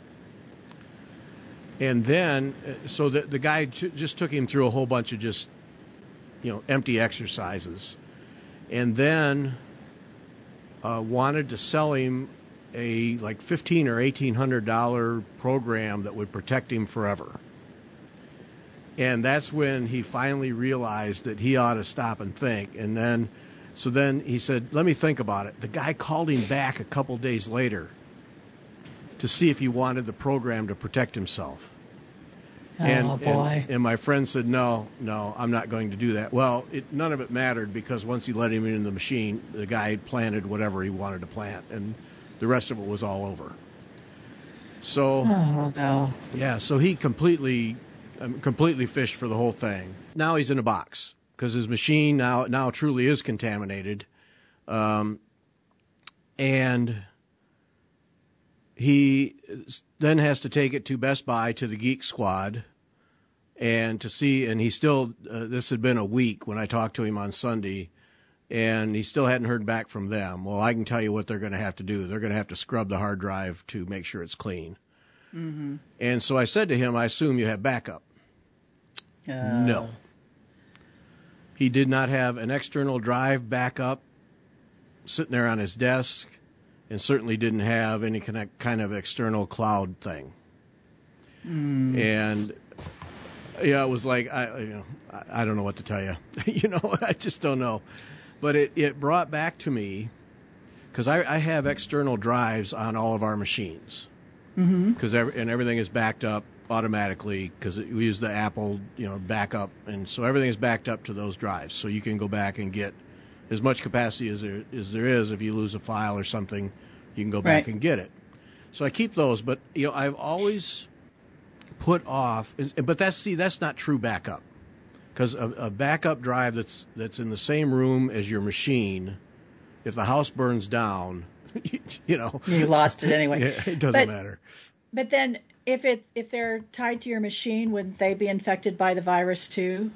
And then, so the, the guy t- just took him through a whole bunch of just, you know, empty exercises, and then uh, wanted to sell him a like fifteen or eighteen hundred dollar program that would protect him forever. And that's when he finally realized that he ought to stop and think. And then, so then he said, "Let me think about it." The guy called him back a couple days later to see if he wanted the program to protect himself. Oh, and, boy. And, and my friend said, no, no, I'm not going to do that. Well, it, none of it mattered, because once he let him in the machine, the guy planted whatever he wanted to plant, and the rest of it was all over. So, oh, no. yeah, so he completely, um, completely fished for the whole thing. Now he's in a box, because his machine now, now truly is contaminated. Um, and he then has to take it to Best Buy, to the Geek Squad, and to see, and he still, uh, this had been a week when I talked to him on Sunday, and he still hadn't heard back from them. Well, I can tell you what they're going to have to do. They're going to have to scrub the hard drive to make sure it's clean. Mm-hmm. And so I said to him, I assume you have backup. Uh. No. He did not have an external drive backup sitting there on his desk, and certainly didn't have any connect, kind of external cloud thing. Mm. And yeah, it was like, I, you know, I, I don't know what to tell you. you know, I just don't know. But it, it brought back to me, because I, I have external drives on all of our machines, because mm-hmm. and everything is backed up automatically, because we use the Apple, you know, backup, and so everything is backed up to those drives. So you can go back and get as much capacity as there, as there is. If you lose a file or something, you can go back right. and get it. So I keep those, but you know, I've always put off. But that's see, that's not true backup, because a, a backup drive that's that's in the same room as your machine, if the house burns down, you, you know, you lost it anyway. It doesn't but, matter. But then, if it if they're tied to your machine, wouldn't they be infected by the virus too?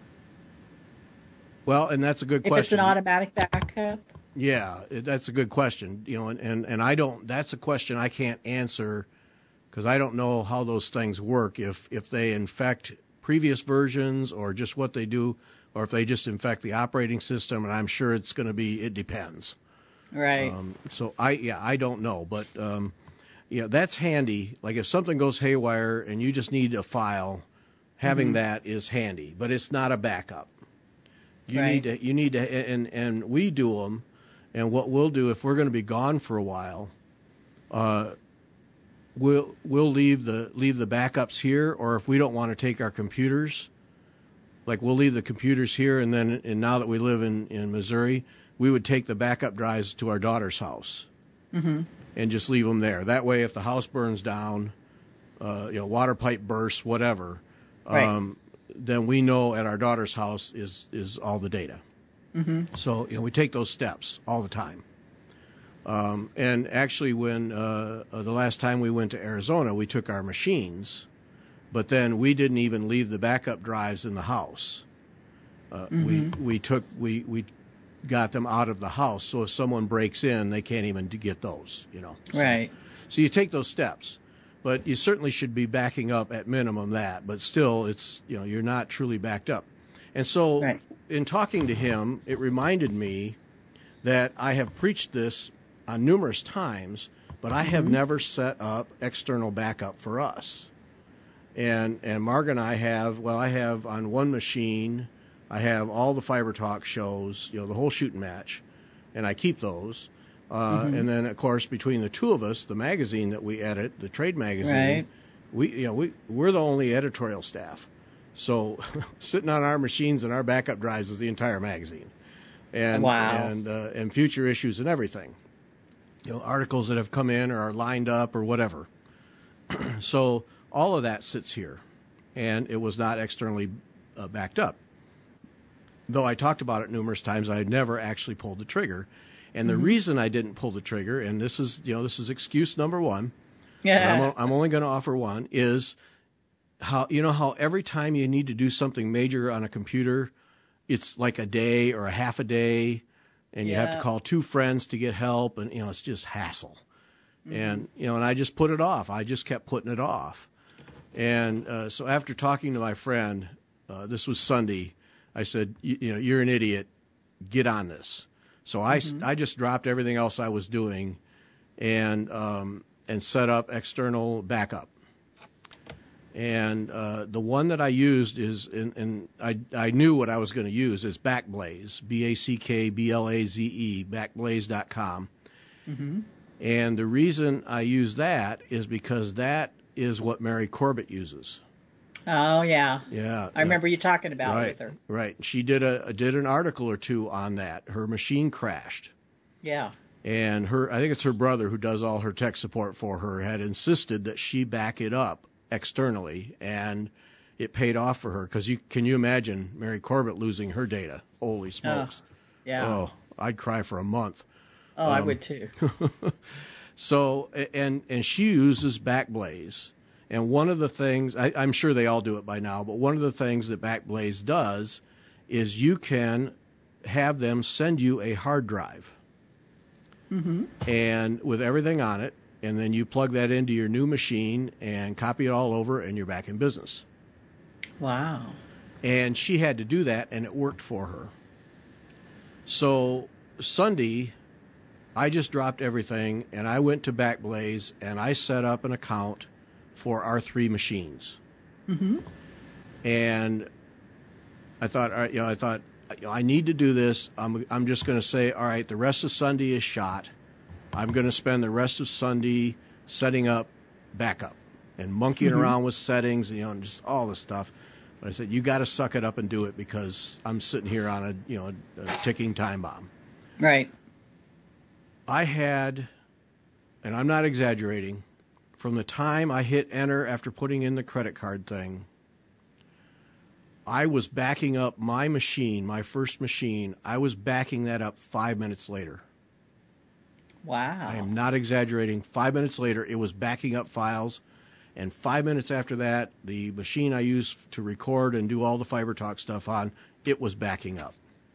Well, and that's a good question. If it's an automatic backup? Yeah, it, that's a good question. You know, and, and, and I don't, that's a question I can't answer, because I don't know how those things work, if, if they infect previous versions or just what they do, or if they just infect the operating system, and I'm sure it's going to be, it depends. Right. Um, so I, yeah, I don't know, but, um, yeah, that's handy. Like if something goes haywire and you just need a file, having mm-hmm. that is handy, but it's not a backup. You right. need to, you need to, and, and we do them. And what we'll do, if we're going to be gone for a while, uh, we'll, we'll leave the, leave the backups here, or if we don't want to take our computers, like we'll leave the computers here. And then, and now that we live in, in Missouri, we would take the backup drives to our daughter's house mm-hmm. and just leave them there. That way, if the house burns down, uh, you know, water pipe bursts, whatever, right. um, then we know at our daughter's house is, is all the data. Mm-hmm. So, you know, we take those steps all the time. Um, and actually, when uh, uh, the last time we went to Arizona, we took our machines, but then we didn't even leave the backup drives in the house. Uh, mm-hmm. We we took we we got them out of the house, so if someone breaks in, they can't even get those. You know, so, right. So you take those steps. But you certainly should be backing up at minimum that. But still, it's, you know, you're not truly backed up. And so right. in talking to him, it reminded me that I have preached this on numerous times, but I have mm-hmm. never set up external backup for us. And and Marg and I have, well, I have on one machine, I have all the Fiber Talk shows, you know, the whole shooting match, and I keep those. Uh, mm-hmm. And then, of course, between the two of us, the magazine that we edit, the trade magazine, right. we you know we we're the only editorial staff. So sitting on our machines and our backup drives is the entire magazine, and wow. and uh, and future issues and everything. You know, articles that have come in or are lined up or whatever. So all of that sits here, and it was not externally uh, backed up. Though I talked about it numerous times, I had never actually pulled the trigger. And the mm-hmm. reason I didn't pull the trigger, and this is, you know, this is excuse number one. Yeah. I'm, I'm only going to offer one, is how, you know, how every time you need to do something major on a computer, it's like a day or a half a day, and you yeah. have to call two friends to get help, and, you know, it's just hassle. Mm-hmm. And, you know, and I just put it off. I just kept putting it off. And uh, so after talking to my friend, uh, this was Sunday, I said, you know, you're an idiot. Get on this. So I, mm-hmm. I just dropped everything else I was doing and um, and set up external backup. And uh, the one that I used is, and, and I, I knew what I was going to use, is Backblaze, B A C K B L A Z E, backblaze dot com. Mm-hmm. And the reason I use that is because that is what Mary Corbett uses. Oh, yeah. Yeah. I remember you talking about right, it with her. Right. She did a did an article or two on that. Her machine crashed. Yeah. And her, I think it's her brother who does all her tech support for her, had insisted that she back it up externally, and it paid off for her. Because you can you imagine Mary Corbett losing her data? Holy smokes. Oh, yeah. Oh, I'd cry for a month. Oh, um, I would too. So, and and she uses Backblaze. And one of the things, I, I'm sure they all do it by now, but one of the things that Backblaze does is you can have them send you a hard drive. Mm-hmm. And with everything on it, and then you plug that into your new machine and copy it all over, and you're back in business. Wow. And she had to do that, and it worked for her. So Sunday, I just dropped everything, and I went to Backblaze, and I set up an account for our three machines. Mm-hmm. And I thought, all right, you know, I thought, you know, I need to do this. I'm, I'm just going to say, all right, the rest of Sunday is shot. I'm going to spend the rest of Sunday setting up backup and monkeying mm-hmm. around with settings and, you know, and just all this stuff. But I said, you got to suck it up and do it, because I'm sitting here on a, you know, a, a ticking time bomb. Right. I had, and I'm not exaggerating, from the time I hit enter after putting in the credit card thing, I was backing up my machine, my first machine. I was backing that up five minutes later. Wow. I am not exaggerating. Five minutes later, it was backing up files. And five minutes after that, the machine I used to record and do all the Fiber Talk stuff on, it was backing up.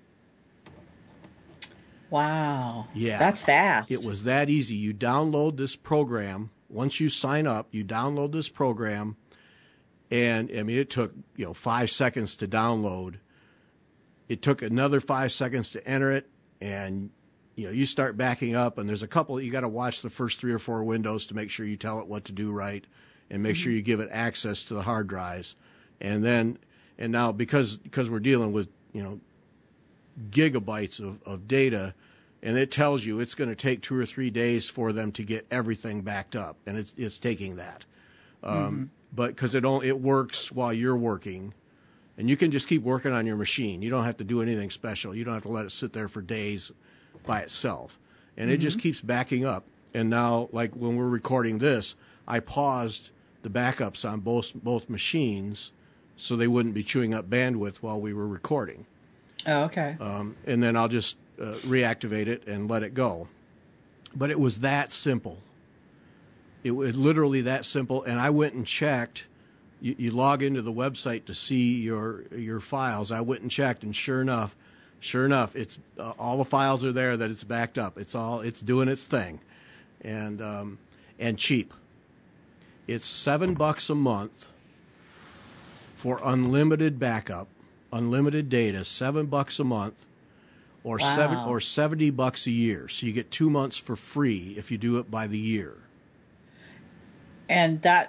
Wow. Yeah. That's fast. It was that easy. You download this program. Once you sign up, you download this program, and I mean, it took, you know, five seconds to download. It took another five seconds to enter it, and, you know, you start backing up, and there's a couple, you got to watch the first three or four windows to make sure you tell it what to do right, and make mm-hmm. sure you give it access to the hard drives. And then, and now because, because we're dealing with, you know, gigabytes of, of data, and it tells you it's going to take two or three days for them to get everything backed up, and it's it's taking that. Um, mm-hmm. But because it only, it works while you're working, and you can just keep working on your machine. You don't have to do anything special. You don't have to let it sit there for days by itself, and mm-hmm. it just keeps backing up. And now, like when we're recording this, I paused the backups on both both machines so they wouldn't be chewing up bandwidth while we were recording. Oh, okay. Um, and then I'll just uh, reactivate it and let it go. But it was that simple. It was literally that simple. And I went and checked. You, you log into the website to see your your files. I went and checked, and sure enough, sure enough, it's uh, all the files are there that it's backed up. It's all it's doing its thing, and um, and cheap. It's seven bucks a month for unlimited backup. Unlimited data, seven bucks a month, or wow. seven or seventy bucks a year. So you get two months for free if you do it by the year. And that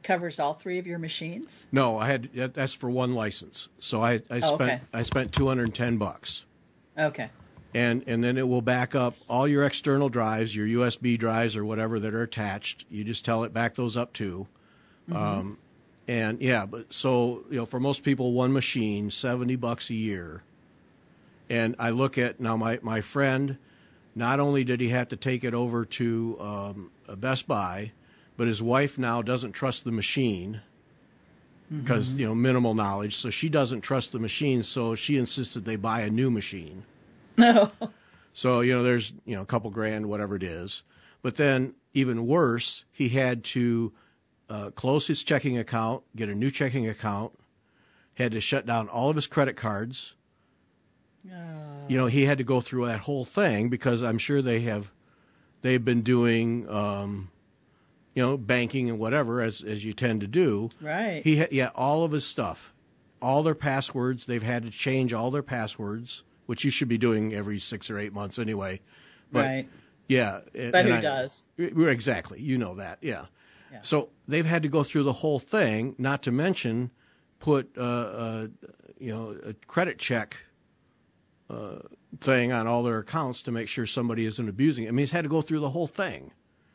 covers all three of your machines? No, I had that- that's for one license. So I, I Oh, spent okay. I spent two hundred ten bucks. Okay. And and then it will back up all your external drives, your U S B drives or whatever that are attached. You just tell it back those up too. Mm-hmm. Um, and yeah, but so you know, for most people, one machine, seventy bucks a year. And I look at now my my friend. Not only did he have to take it over to um, a Best Buy, but his wife now doesn't trust the machine because Mm-hmm. you know minimal knowledge. So she doesn't trust the machine. So she insisted they buy a new machine. No. So, you know, there's, you know, a couple grand, whatever it is. But then, even worse, he had to uh, close his checking account, get a new checking account, had to shut down all of his credit cards. Oh. You know, he had to go through that whole thing because I'm sure they have, they've been doing, um, you know, banking and whatever, as as you tend to do. Right. He, ha- yeah, all of his stuff, all their passwords, they've had to change all their passwords, which you should be doing every six or eight months anyway. But, right. yeah. and- But and who I- does? Exactly. You know that. Yeah. Yeah. So they've had to go through the whole thing, not to mention put, uh, uh, you know, a credit check uh, thing on all their accounts to make sure somebody isn't abusing it. I mean, he's had to go through the whole thing.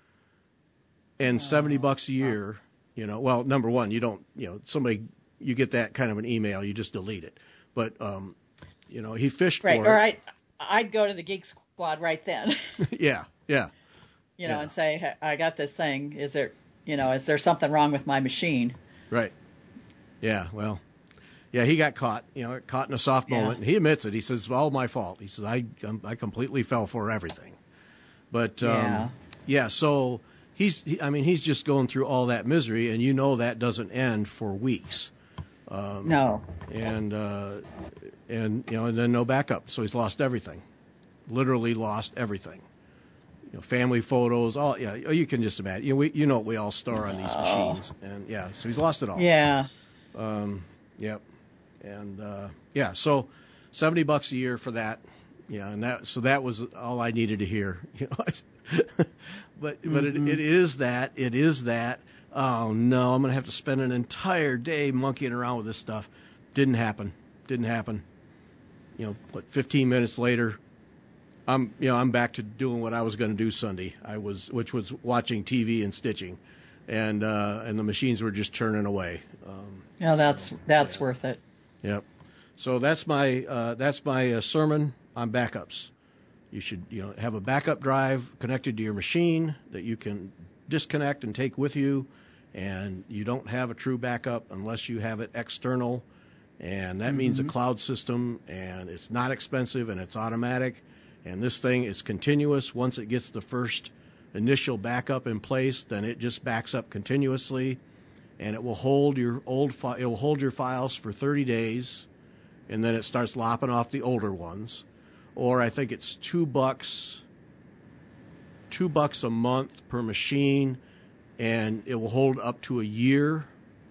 And seventy bucks a year, you know, well, number one, you don't, you know, somebody, you get that kind of an email, you just delete it. But, um, you know, he fished Right. for Or it. I, I'd go to the Geek Squad right then, yeah, yeah. you know, Yeah. and say, hey, I got this thing. Is there, you know, is there something wrong with my machine? Right. Yeah, well, yeah, he got caught, you know, caught in a soft Yeah. moment. And he admits it. He says, it's all my fault. He says, I um, I completely fell for everything. But, um, Yeah. yeah, so he's, he, I mean, he's just going through all that misery, and you know that doesn't end for weeks. No. And, uh, and you know, and then no backup. So he's lost everything. Literally lost everything. You know, family photos, all, yeah, you can just imagine. You know, we, you know what we all store on these machines. And, yeah, so he's lost it all. Yeah. Yep. And uh, yeah, so seventy bucks a year for that. Yeah, and that so that was all I needed to hear. You know, but but Mm-hmm. it, it is that it is that. Oh no, I'm gonna have to spend an entire day monkeying around with this stuff. Didn't happen. Didn't happen. You know, what? fifteen minutes later, I'm you know I'm back to doing what I was going to do Sunday. I was which was watching T V and stitching, and uh, and the machines were just churning away. Um, No, that's that's worth it. Yep. So that's my uh, that's my uh, sermon on backups. You should you know have a backup drive connected to your machine that you can disconnect and take with you, and you don't have a true backup unless you have it external, and that means a cloud system, and it's not expensive and it's automatic, and this thing is continuous. Once it gets the first initial backup in place, then it just backs up continuously. And it will hold your old fi- it will hold your files for thirty days, and then it starts lopping off the older ones. Or I think it's two bucks, two bucks a month per machine, and it will hold up to a year.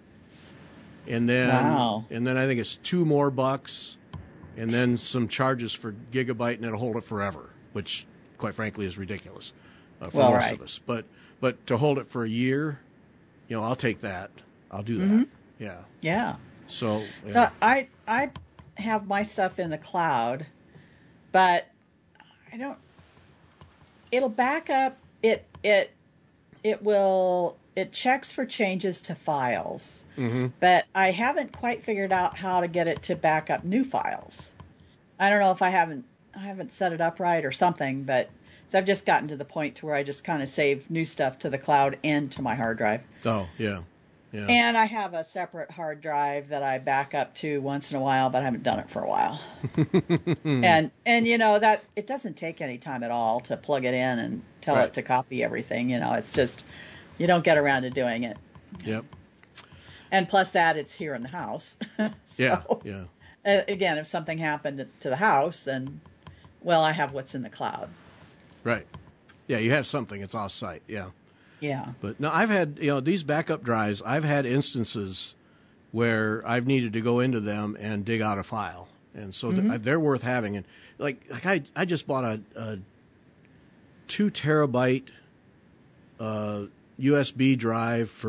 And then, Wow. and then I think it's two more bucks, and then some charges for gigabyte, and it'll hold it forever, which, quite frankly, is ridiculous uh, for Well, most right. of us. But but to hold it for a year. You know, I'll take that. I'll do that. Mm-hmm. Yeah. Yeah. So, yeah. So I I have my stuff in the cloud, but I don't. It'll back up. It it it will. It checks for changes to files, mm-hmm. but I haven't quite figured out how to get it to back up new files. I don't know if I haven't I haven't set it up right or something, but so I've just gotten to the point to where I just kind of save new stuff to the cloud and to my hard drive. Oh, yeah. Yeah. And I have a separate hard drive that I back up to once in a while, but I haven't done it for a while. and and you know that it doesn't take any time at all to plug it in and tell Right. it to copy everything. You know, it's just you don't get around to doing it. Yep. And plus that, it's here in the house. so, Yeah. Yeah. uh, again, if something happened to the house, then well, I have what's in the cloud. Right. Yeah, you have something. It's off-site. Yeah. Yeah. But no, I've had, you know, these backup drives, I've had instances where I've needed to go into them and dig out a file. And so Mm-hmm. th- they're worth having. And like, like I, I just bought a, a two terabyte uh, U S B drive for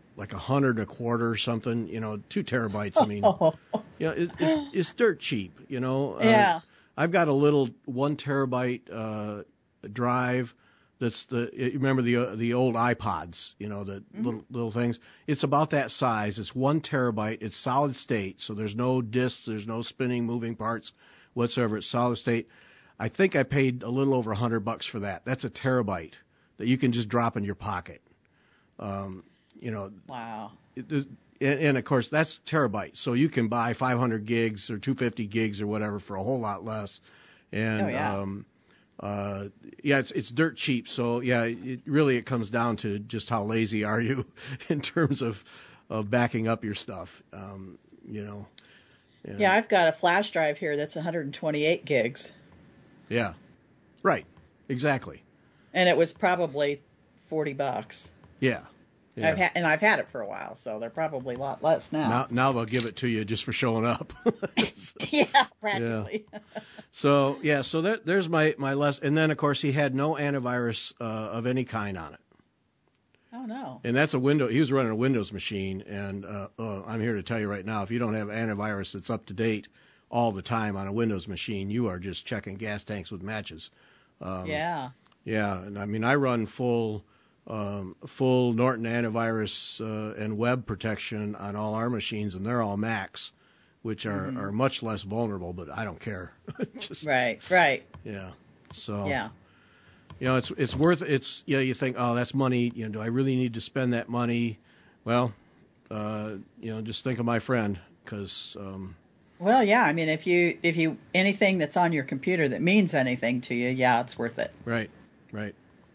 like a hundred a quarter or something. You know, two terabytes. I mean, you know, it, it's, it's dirt cheap. You know. Yeah. Uh, I've got a little one terabyte uh, drive. That's the you remember the uh, the old iPods. You know, the mm-hmm. little little things. It's about that size. It's one terabyte. It's solid state, so there's no disks. There's no spinning, moving parts whatsoever. It's solid state. I think I paid a little over a hundred bucks for that. That's a terabyte that you can just drop in your pocket. Um, you know. Wow. It, and, and of course that's terabytes, so you can buy five hundred gigs or two hundred fifty gigs or whatever for a whole lot less. And oh, yeah. um, uh, yeah, it's it's dirt cheap. So yeah, it really it comes down to just how lazy are you in terms of of backing up your stuff. Um, you know. Yeah. yeah, I've got a flash drive here that's one hundred twenty-eight gigs. Yeah, right, exactly. And it was probably forty bucks. Yeah, yeah. I've ha- and I've had it for a while, so they're probably a lot less now. Now, now they'll give it to you just for showing up. yeah, practically. Yeah. So yeah, so that, there's my my less, and then of course he had no antivirus uh, of any kind on it. Oh no! And that's a window. He was running a Windows machine, and uh, uh, I'm here to tell you right now, if you don't have antivirus that's up to date all the time on a Windows machine, you are just checking gas tanks with matches. Um, yeah. Yeah, and I mean, I run full, um, full Norton antivirus uh, and web protection on all our machines, and they're all Macs, which are, mm-hmm. are much less vulnerable. But I don't care. Just, right, right. Yeah. So. Yeah. You know, it's it's worth it's. You know, you think, oh, that's money. You know, do I really need to spend that money? Well, uh, you know, just think of my friend, because. Um, Well, yeah. I mean, if you if you anything that's on your computer that means anything to you, yeah, it's worth it. Right, right.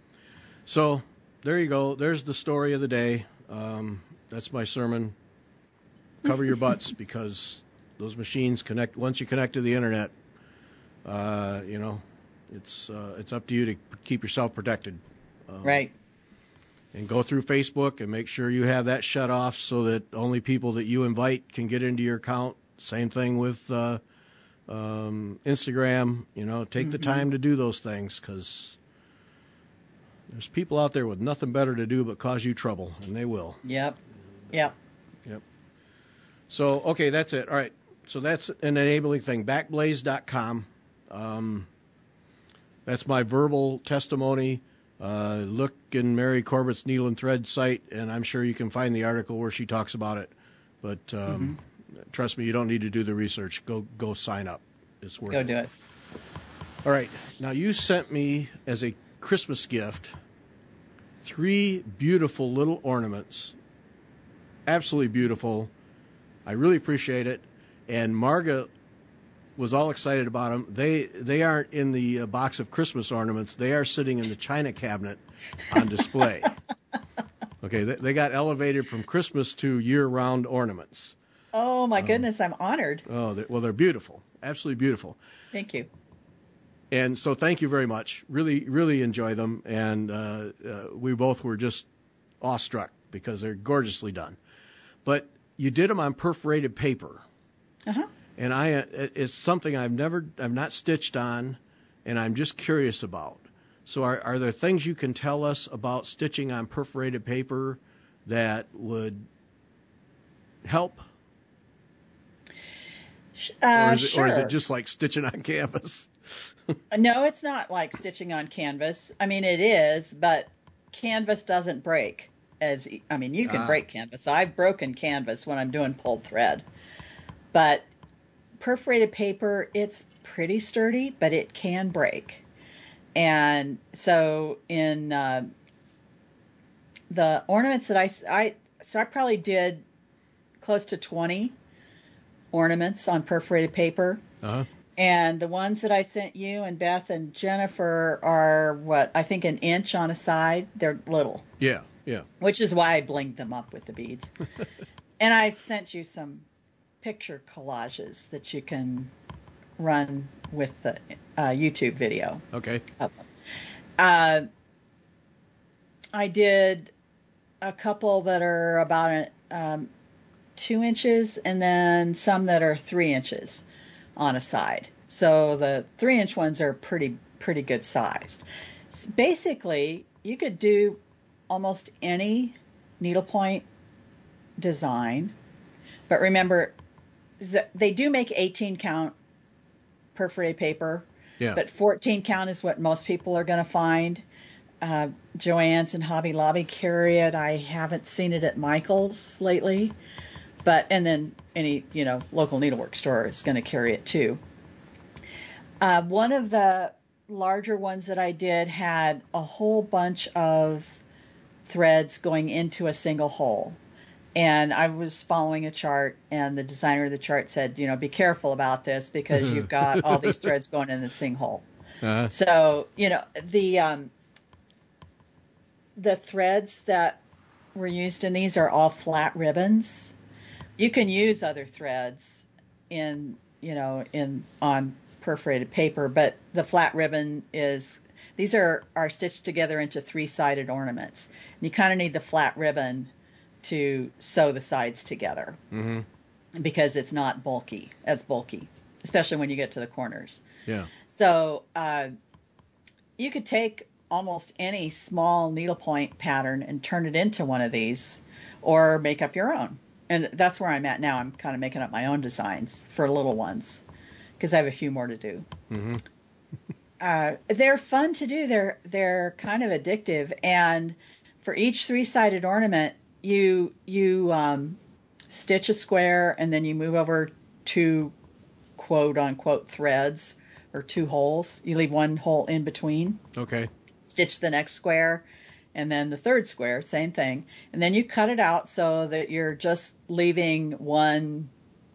So there you go. There's the story of the day. Um, that's my sermon. Cover your butts, because those machines connect. Once you connect to the internet, uh, you know, it's uh, it's up to you to keep yourself protected. Um, right. And go through Facebook and make sure you have that shut off so that only people that you invite can get into your account. Same thing with uh, um, Instagram. You know, take mm-hmm. the time to do those things, because there's people out there with nothing better to do but cause you trouble, and they will. Yep. Yep. Yep. So, okay, that's it. All right. So that's an enabling thing. Backblaze dot com. Um, that's my verbal testimony. Uh, look in Mary Corbett's Needle and Thread site, and I'm sure you can find the article where she talks about it. But um, mm-hmm. Trust me, you don't need to do the research. Go go sign up. It's worth go it. Go do it. All right. Now, you sent me as a Christmas gift three beautiful little ornaments. Absolutely beautiful. I really appreciate it. And Marga was all excited about them. They they aren't in the uh, box of Christmas ornaments. They are sitting in the china cabinet on display. Okay, they, they got elevated from Christmas to year-round ornaments. Oh, my goodness, um, I'm honored. Oh, they, well, they're beautiful. Absolutely beautiful. Thank you. And so thank you very much. Really, really enjoy them. And uh, uh, we both were just awestruck because they're gorgeously done. But you did them on perforated paper. Uh-huh. And I, uh, it's something I've never, I've not stitched on, and I'm just curious about. So are, are there things you can tell us about stitching on perforated paper that would help? Uh, or, is it, sure. or is it just like stitching on canvas? No, it's not like stitching on canvas. I mean, it is, but canvas doesn't break. As I mean, you can ah. break canvas. I've broken canvas when I'm doing pulled thread. But perforated paper, it's pretty sturdy, but it can break. And so in uh, the ornaments that I, I, so I probably did close to twenty ornaments on perforated paper. Uh-huh. And the ones that I sent you and Beth and Jennifer are, what, I think an inch on a side. They're little. Yeah, yeah. Which is why I blinged them up with the beads. And I sent you some picture collages that you can run with the uh, YouTube video. Okay. Uh, I did a couple that are about um, two inches and then some that are three inches on a side. So the three inch ones are pretty, pretty good sized. Basically, you could do almost any needlepoint design. But remember, they do make eighteen count perforated paper, yeah. but fourteen count is what most people are going to find. Uh, Joann's and Hobby Lobby carry it. I haven't seen it at Michael's lately, but and then any you know local needlework store is going to carry it too. Uh, one of the larger ones that I did had a whole bunch of threads going into a single hole. And I was following a chart, and the designer of the chart said, you know, be careful about this because you've got all these threads going in the single hole. Uh-huh. So, you know, the um, the threads that were used in these are all flat ribbons. You can use other threads in, you know, in on perforated paper, but the flat ribbon is, these are, are stitched together into three-sided ornaments. And you kind of need the flat ribbon to sew the sides together mm-hmm. because it's not bulky, as bulky, especially when you get to the corners. Yeah. So uh, you could take almost any small needlepoint pattern and turn it into one of these or make up your own. And that's where I'm at now. I'm kind of making up my own designs for little ones because I have a few more to do. Mm-hmm. uh, they're fun to do. They're, they're kind of addictive. And for each three-sided ornament, You you um, stitch a square and then you move over two quote unquote threads or two holes. You leave one hole in between. Okay. Stitch the next square and then the third square, same thing. And then you cut it out so that you're just leaving one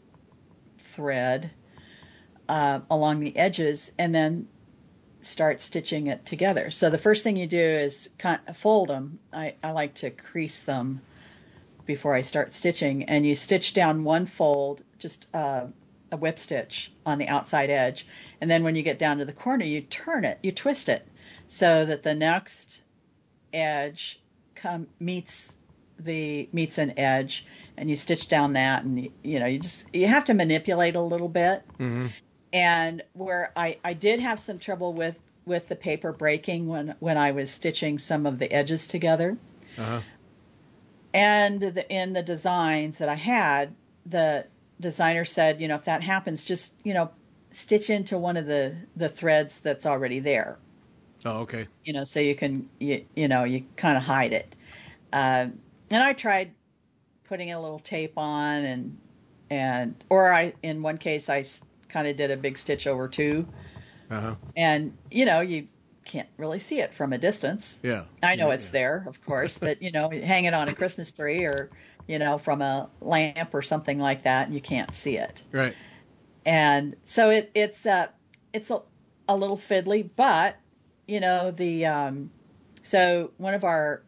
thread uh, along the edges and then start stitching it together. So the first thing you do is kind of fold them. I, I like to crease them before I start stitching, and you stitch down one fold, just uh, a whip stitch on the outside edge, and then when you get down to the corner, you turn it, you twist it, so that the next edge come meets the meets an edge, and you stitch down that, and you, you know you just you have to manipulate a little bit. Mm-hmm. And where I I did have some trouble with with the paper breaking when when I was stitching some of the edges together. Uh-huh. And the, in the designs that I had, the designer said, you know, if that happens, just, you know, stitch into one of the, the threads that's already there. Oh, okay. You know, so you can, you, you know, you kind of hide it. Uh, and I tried putting a little tape on and, and, or I, in one case, I kind of did a big stitch over two. Uh-huh. And, you know, you can't really see it from a distance. Yeah. I know yeah, it's yeah. there, of course, but, you know, hang it on a Christmas tree or, you know, from a lamp or something like that, and you can't see it. Right. And so it, it's, uh, it's a, a little fiddly, but, you know, the, um, so one of our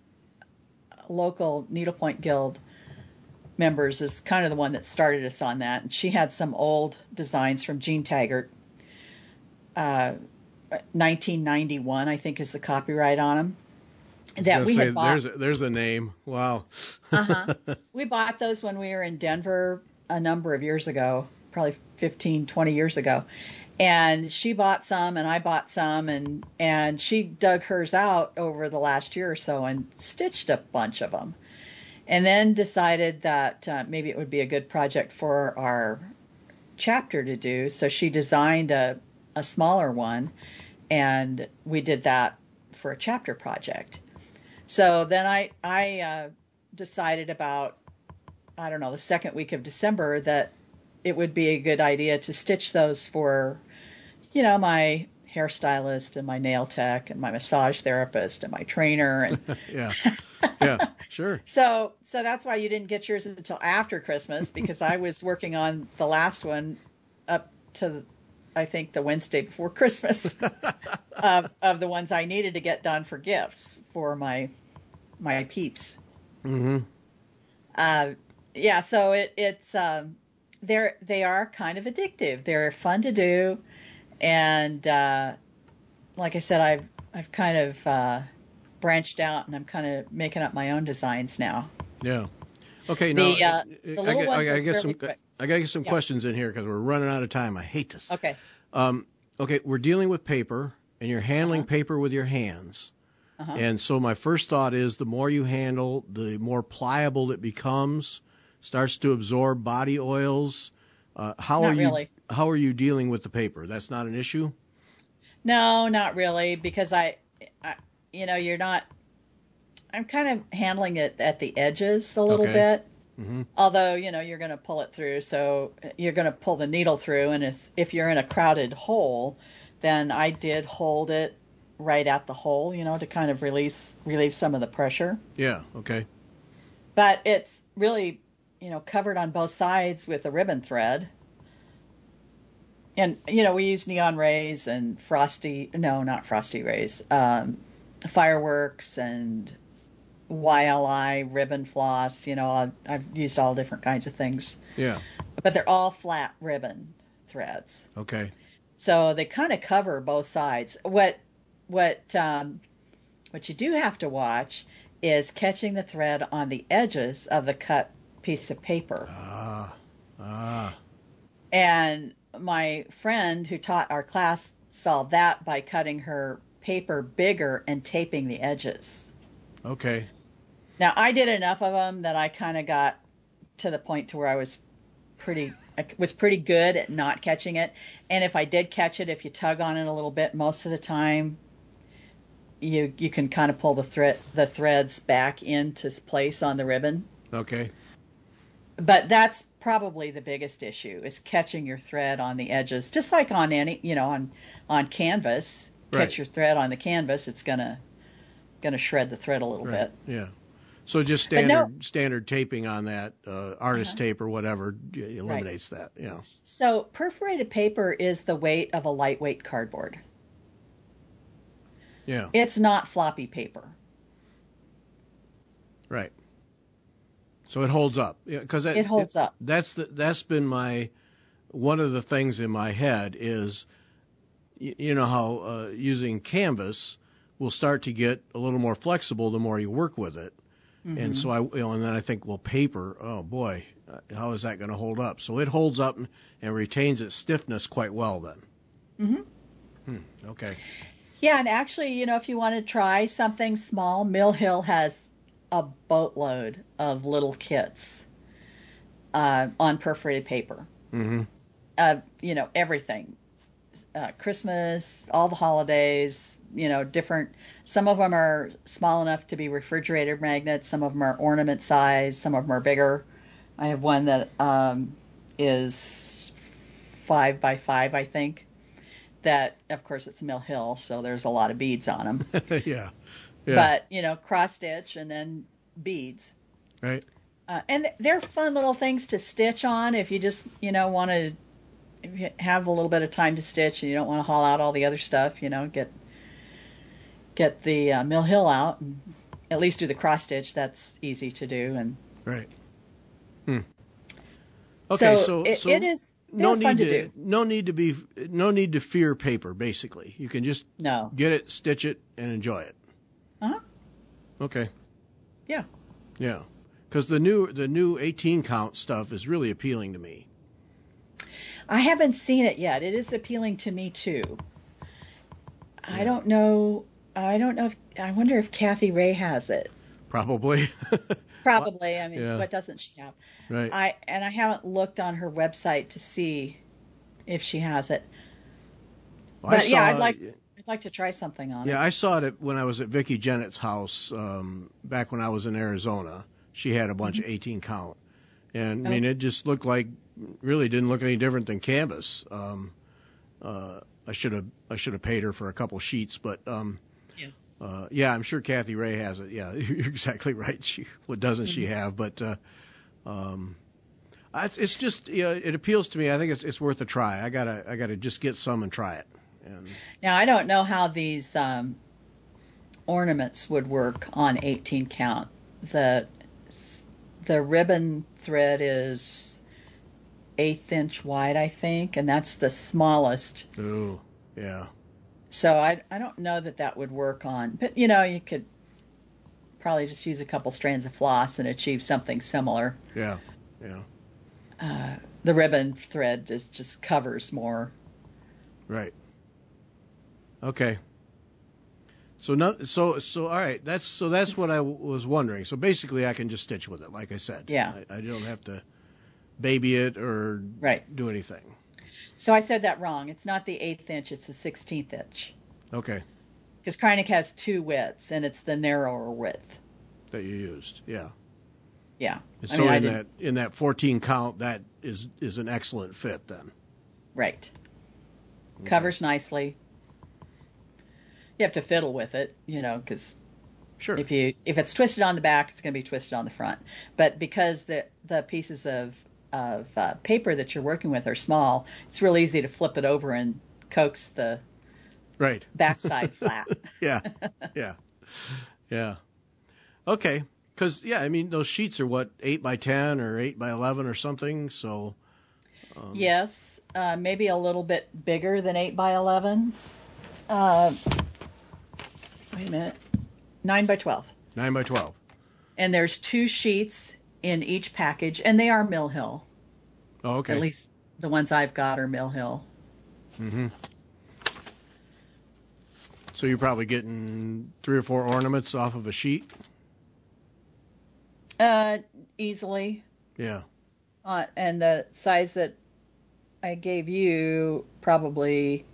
local Needlepoint Guild members is kind of the one that started us on that. And she had some old designs from Jean Taggart, uh, nineteen ninety-one, I think, is the copyright on them. That we say, had bought. There's a, there's a name. Wow. uh-huh. We bought those when we were in Denver a number of years ago, probably fifteen, twenty years ago. And she bought some and I bought some, and, and she dug hers out over the last year or so and stitched a bunch of them. And then decided that uh, maybe it would be a good project for our chapter to do. So she designed a, a smaller one, and we did that for a chapter project. So then I, I uh, decided about, I don't know, the second week of December that it would be a good idea to stitch those for, you know, my hairstylist and my nail tech and my massage therapist and my trainer. And yeah, yeah, sure. So, so that's why you didn't get yours until after Christmas, because I was working on the last one up to, I think, the Wednesday before Christmas of, of the ones I needed to get done for gifts for my my peeps. Mm-hmm. Uh, yeah, so it it's um, they're they are kind of addictive. They're fun to do. And uh, like I said, I've I've kind of uh, branched out, and I'm kind of making up my own designs now. Yeah. Okay. Now, the, uh, the little I, ones I, I, are get some. quick. I got to get some yeah. questions in here because we're running out of time. I hate this. Okay. Um, okay, we're dealing with paper, and you're handling uh-huh. paper with your hands. Uh-huh. And so my first thought is, the more you handle, the more pliable it becomes. starts to absorb body oils. Uh, how Not are you? really. How are you dealing with the paper? That's not an issue. No, not really, because I, I, you know, you're not. I'm kind of handling it at the edges a little Okay. bit. Mm-hmm. Although, you know, you're going to pull it through, so you're going to pull the needle through, and if, if you're in a crowded hole, then I did hold it right at the hole, you know, to kind of release relieve some of the pressure. Yeah. Okay. But it's really, you know, covered on both sides with a ribbon thread. And, you know, we use neon rays and frosty, no, not frosty rays, um, fireworks and Y L I, ribbon floss, you know, I've, I've used all different kinds of things. Yeah. But they're all flat ribbon threads. Okay. So they kind of cover both sides. What what um, what you do have to watch is catching the thread on the edges of the cut piece of paper. Ah. Ah. And my friend who taught our class saw that by cutting her paper bigger and taping the edges. Okay. Now, I did enough of them that I kind of got to the point to where I was pretty I was pretty good at not catching it. And if I did catch it, if you tug on it a little bit, most of the time you you can kind of pull the thread the threads back into place on the ribbon. Okay. But that's probably the biggest issue is catching your thread on the edges, just like on any, you know, on on canvas. Catch Right. your thread on the canvas, it's gonna gonna shred the thread a little Right. bit. Yeah. So just But no- standard standard taping on that uh, artist tape or whatever eliminates that. Yeah. So perforated paper is the weight of a lightweight cardboard. Yeah. It's not floppy paper. Right. So it holds up. Yeah, because It holds up. That's the that's been my one of the things in my head is you, you know how uh, using canvas will start to get a little more flexible the more you work with it. Mm-hmm. And so I, you know, and then I think, well, paper, oh boy, uh, how is that going to hold up? So it holds up and, and retains its stiffness quite well then. Mm-hmm. Hmm, okay. Yeah, and actually, you know, if you want to try something small, Mill Hill has a boatload of little kits uh, on perforated paper. Mm-hmm. Uh, you know, everything. Uh, Christmas, all the holidays, you know, different. Some of them are small enough to be refrigerator magnets. Some of them are ornament size. Some of them are bigger. I have one that um, is five by five, I think. That, of course, it's Mill Hill, so there's a lot of beads on them. yeah. Yeah. But, you know, cross stitch and then beads. Right. Uh, and they're fun little things to stitch on if you just, you know, want to if you have a little bit of time to stitch and you don't want to haul out all the other stuff, you know, get get the uh, Mill Hill out and at least do the cross stitch. That's easy to do. And Right. Hmm. Okay, so, so, it, so it is no fun need to, to, do. no need to be no need to fear paper. Basically, you can just No. get it, stitch it, and enjoy it. Uh-huh. Okay. Yeah. Yeah, because the new the new eighteen count stuff is really appealing to me. I haven't seen it yet. It is appealing to me too. I Yeah. don't know. I don't know if I wonder if Kathy Ray has it. Probably. Probably. I mean, Yeah. what doesn't she have? Right. I and I haven't looked on her website to see if she has it. Well, I But yeah, saw- I'd like I'd like to try something on Yeah, it. I saw it when I was at Vicki Jennett's house um, back when I was in Arizona. She had a bunch Mm-hmm. of eighteen count, and I mean Oh. it just looked like really didn't look any different than canvas. Um, uh, I should have I should have paid her for a couple sheets, but um, Yeah. uh, yeah, I'm sure Kathy Ray has it. Yeah, you're exactly right. She what doesn't she Mm-hmm. have? But uh, um, I, it's just you know, it appeals to me. I think it's it's worth a try. I gotta I gotta just get some and try it. And Now I don't know how these um, ornaments would work on eighteen count. The the ribbon thread is eighth inch wide, I think, and that's the smallest. oh yeah. So I I don't know that that would work on. But you know, you could probably just use a couple strands of floss and achieve something similar. Yeah, yeah, Uh, the ribbon thread just just covers more. right. Okay. So no, so so all right. That's so that's what I w- was wondering. So basically, I can just stitch with it, like I said. Yeah. I, I don't have to baby it or Right. do anything. So I said that wrong. It's not the eighth inch; it's the sixteenth inch. Okay. Because Kreinik has two widths, and it's the narrower width. That you used, yeah. Yeah. And I so mean, I in didn't- that in that fourteen count, that is is an excellent fit then. Right. Covers nicely. You have to fiddle with it, you know, because Sure. if you if it's twisted on the back, it's going to be twisted on the front. But because the the pieces of of uh, paper that you're working with are small, it's real easy to flip it over and coax the Right. backside flat. Yeah. Yeah. Yeah. Okay. Because yeah, I mean those sheets are what eight by ten or eight by eleven or something. So um, Yes, uh, maybe a little bit bigger than eight by eleven. Uh, wait a minute, nine by twelve. nine by twelve. And there's two sheets in each package, and they are Mill Hill. Oh, okay. At least the ones I've got are Mill Hill. Mm-hmm. So you're probably getting three or four ornaments off of a sheet. Uh, easily. Yeah. Uh, and the size that I gave you, probably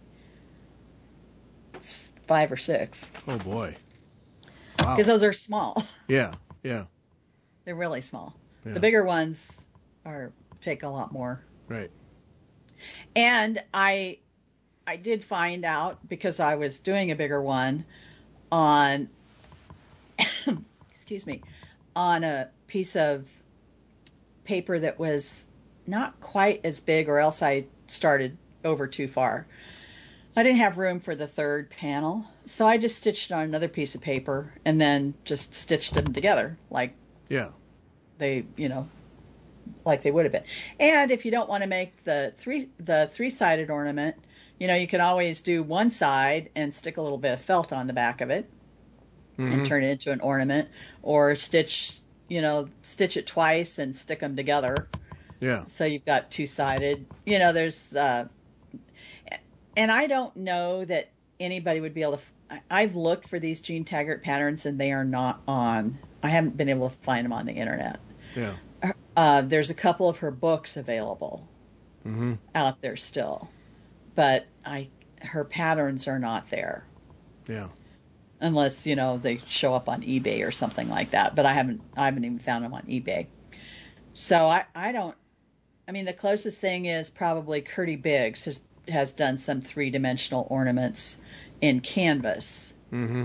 s- five or six. Oh boy. Wow. Because those are small. Yeah. Yeah. They're really small. Yeah. The bigger ones are take a lot more. Right. And I I did find out, because I was doing a bigger one on excuse me, on a piece of paper that was not quite as big, or else I started over too far. I didn't have room for the third panel, so I just stitched it on another piece of paper and then just stitched them together like Yeah. they, you know, like they would have been. And if you don't want to make the three the three-sided ornament, you know, you can always do one side and stick a little bit of felt on the back of it Mm-hmm. and turn it into an ornament, or stitch, you know, stitch it twice and stick them together. Yeah. So you've got two-sided. You know, there's uh and I don't know that anybody would be able to I- I've looked for these Jean Taggart patterns and they are not on. I haven't been able to find them on the internet. Yeah. Uh, there's a couple of her books available Mm-hmm. out there still, but I her patterns are not there Yeah. unless, you know, they show up on eBay or something like that. But I haven't I haven't even found them on eBay. So I, I don't. I mean, the closest thing is probably Curdy Biggs has has done some three dimensional ornaments in canvas. Mm-hmm.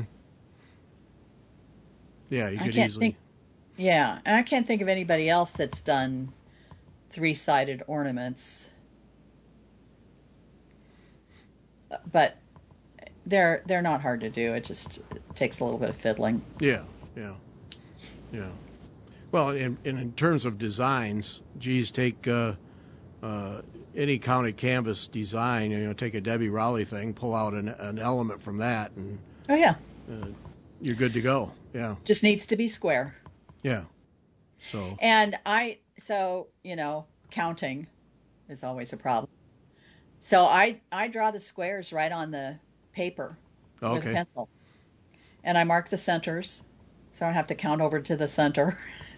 Yeah, you I could can't easily. think. Yeah, and I can't think of anybody else that's done three-sided ornaments. But they're they're not hard to do. It just takes a little bit of fiddling. Yeah. Yeah. Yeah. Well, in, in in terms of designs, geez, take uh, uh, any county canvas design. You know, take a Debbie Rowley thing, pull out an, an element from that, and Oh yeah, you're good to go. Yeah. just needs to be square. Yeah. So. And I so you know counting is always a problem. So I I draw the squares right on the paper with a Okay. pencil, and I mark the centers, so I don't have to count over to the center.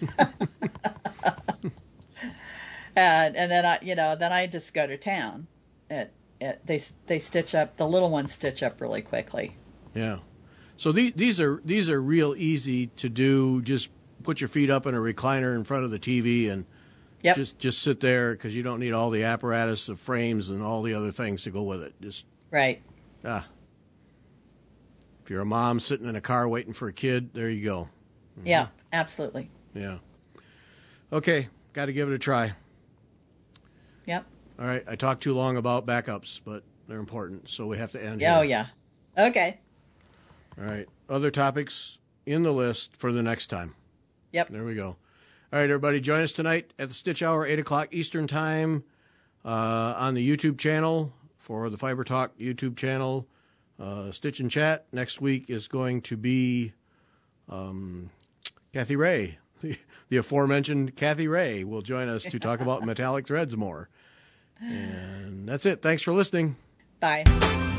and and then I you know then I just go to town. It, it they they stitch up the little ones stitch up really quickly. Yeah. So these these are these are real easy to do. Just put your feet up in a recliner in front of the T V and Yep. just just sit there, because you don't need all the apparatus, the frames, and all the other things to go with it. Just Right. ah. If you're a mom sitting in a car waiting for a kid, there you go. Yeah. Absolutely. Yeah. Okay, got to give it a try. Yep. All right, I talked too long about backups, but they're important, so we have to end Oh here. yeah. Okay. All right, other topics in the list for the next time. Yep. There we go. All right, everybody, join us tonight at the Stitch Hour, eight o'clock Eastern Time, uh, on the YouTube channel for the Fiber Talk YouTube channel. Uh, Stitch and Chat next week is going to be um, Kathy Ray. The, the aforementioned Kathy Ray will join us to talk about metallic threads more. And that's it. Thanks for listening. Bye.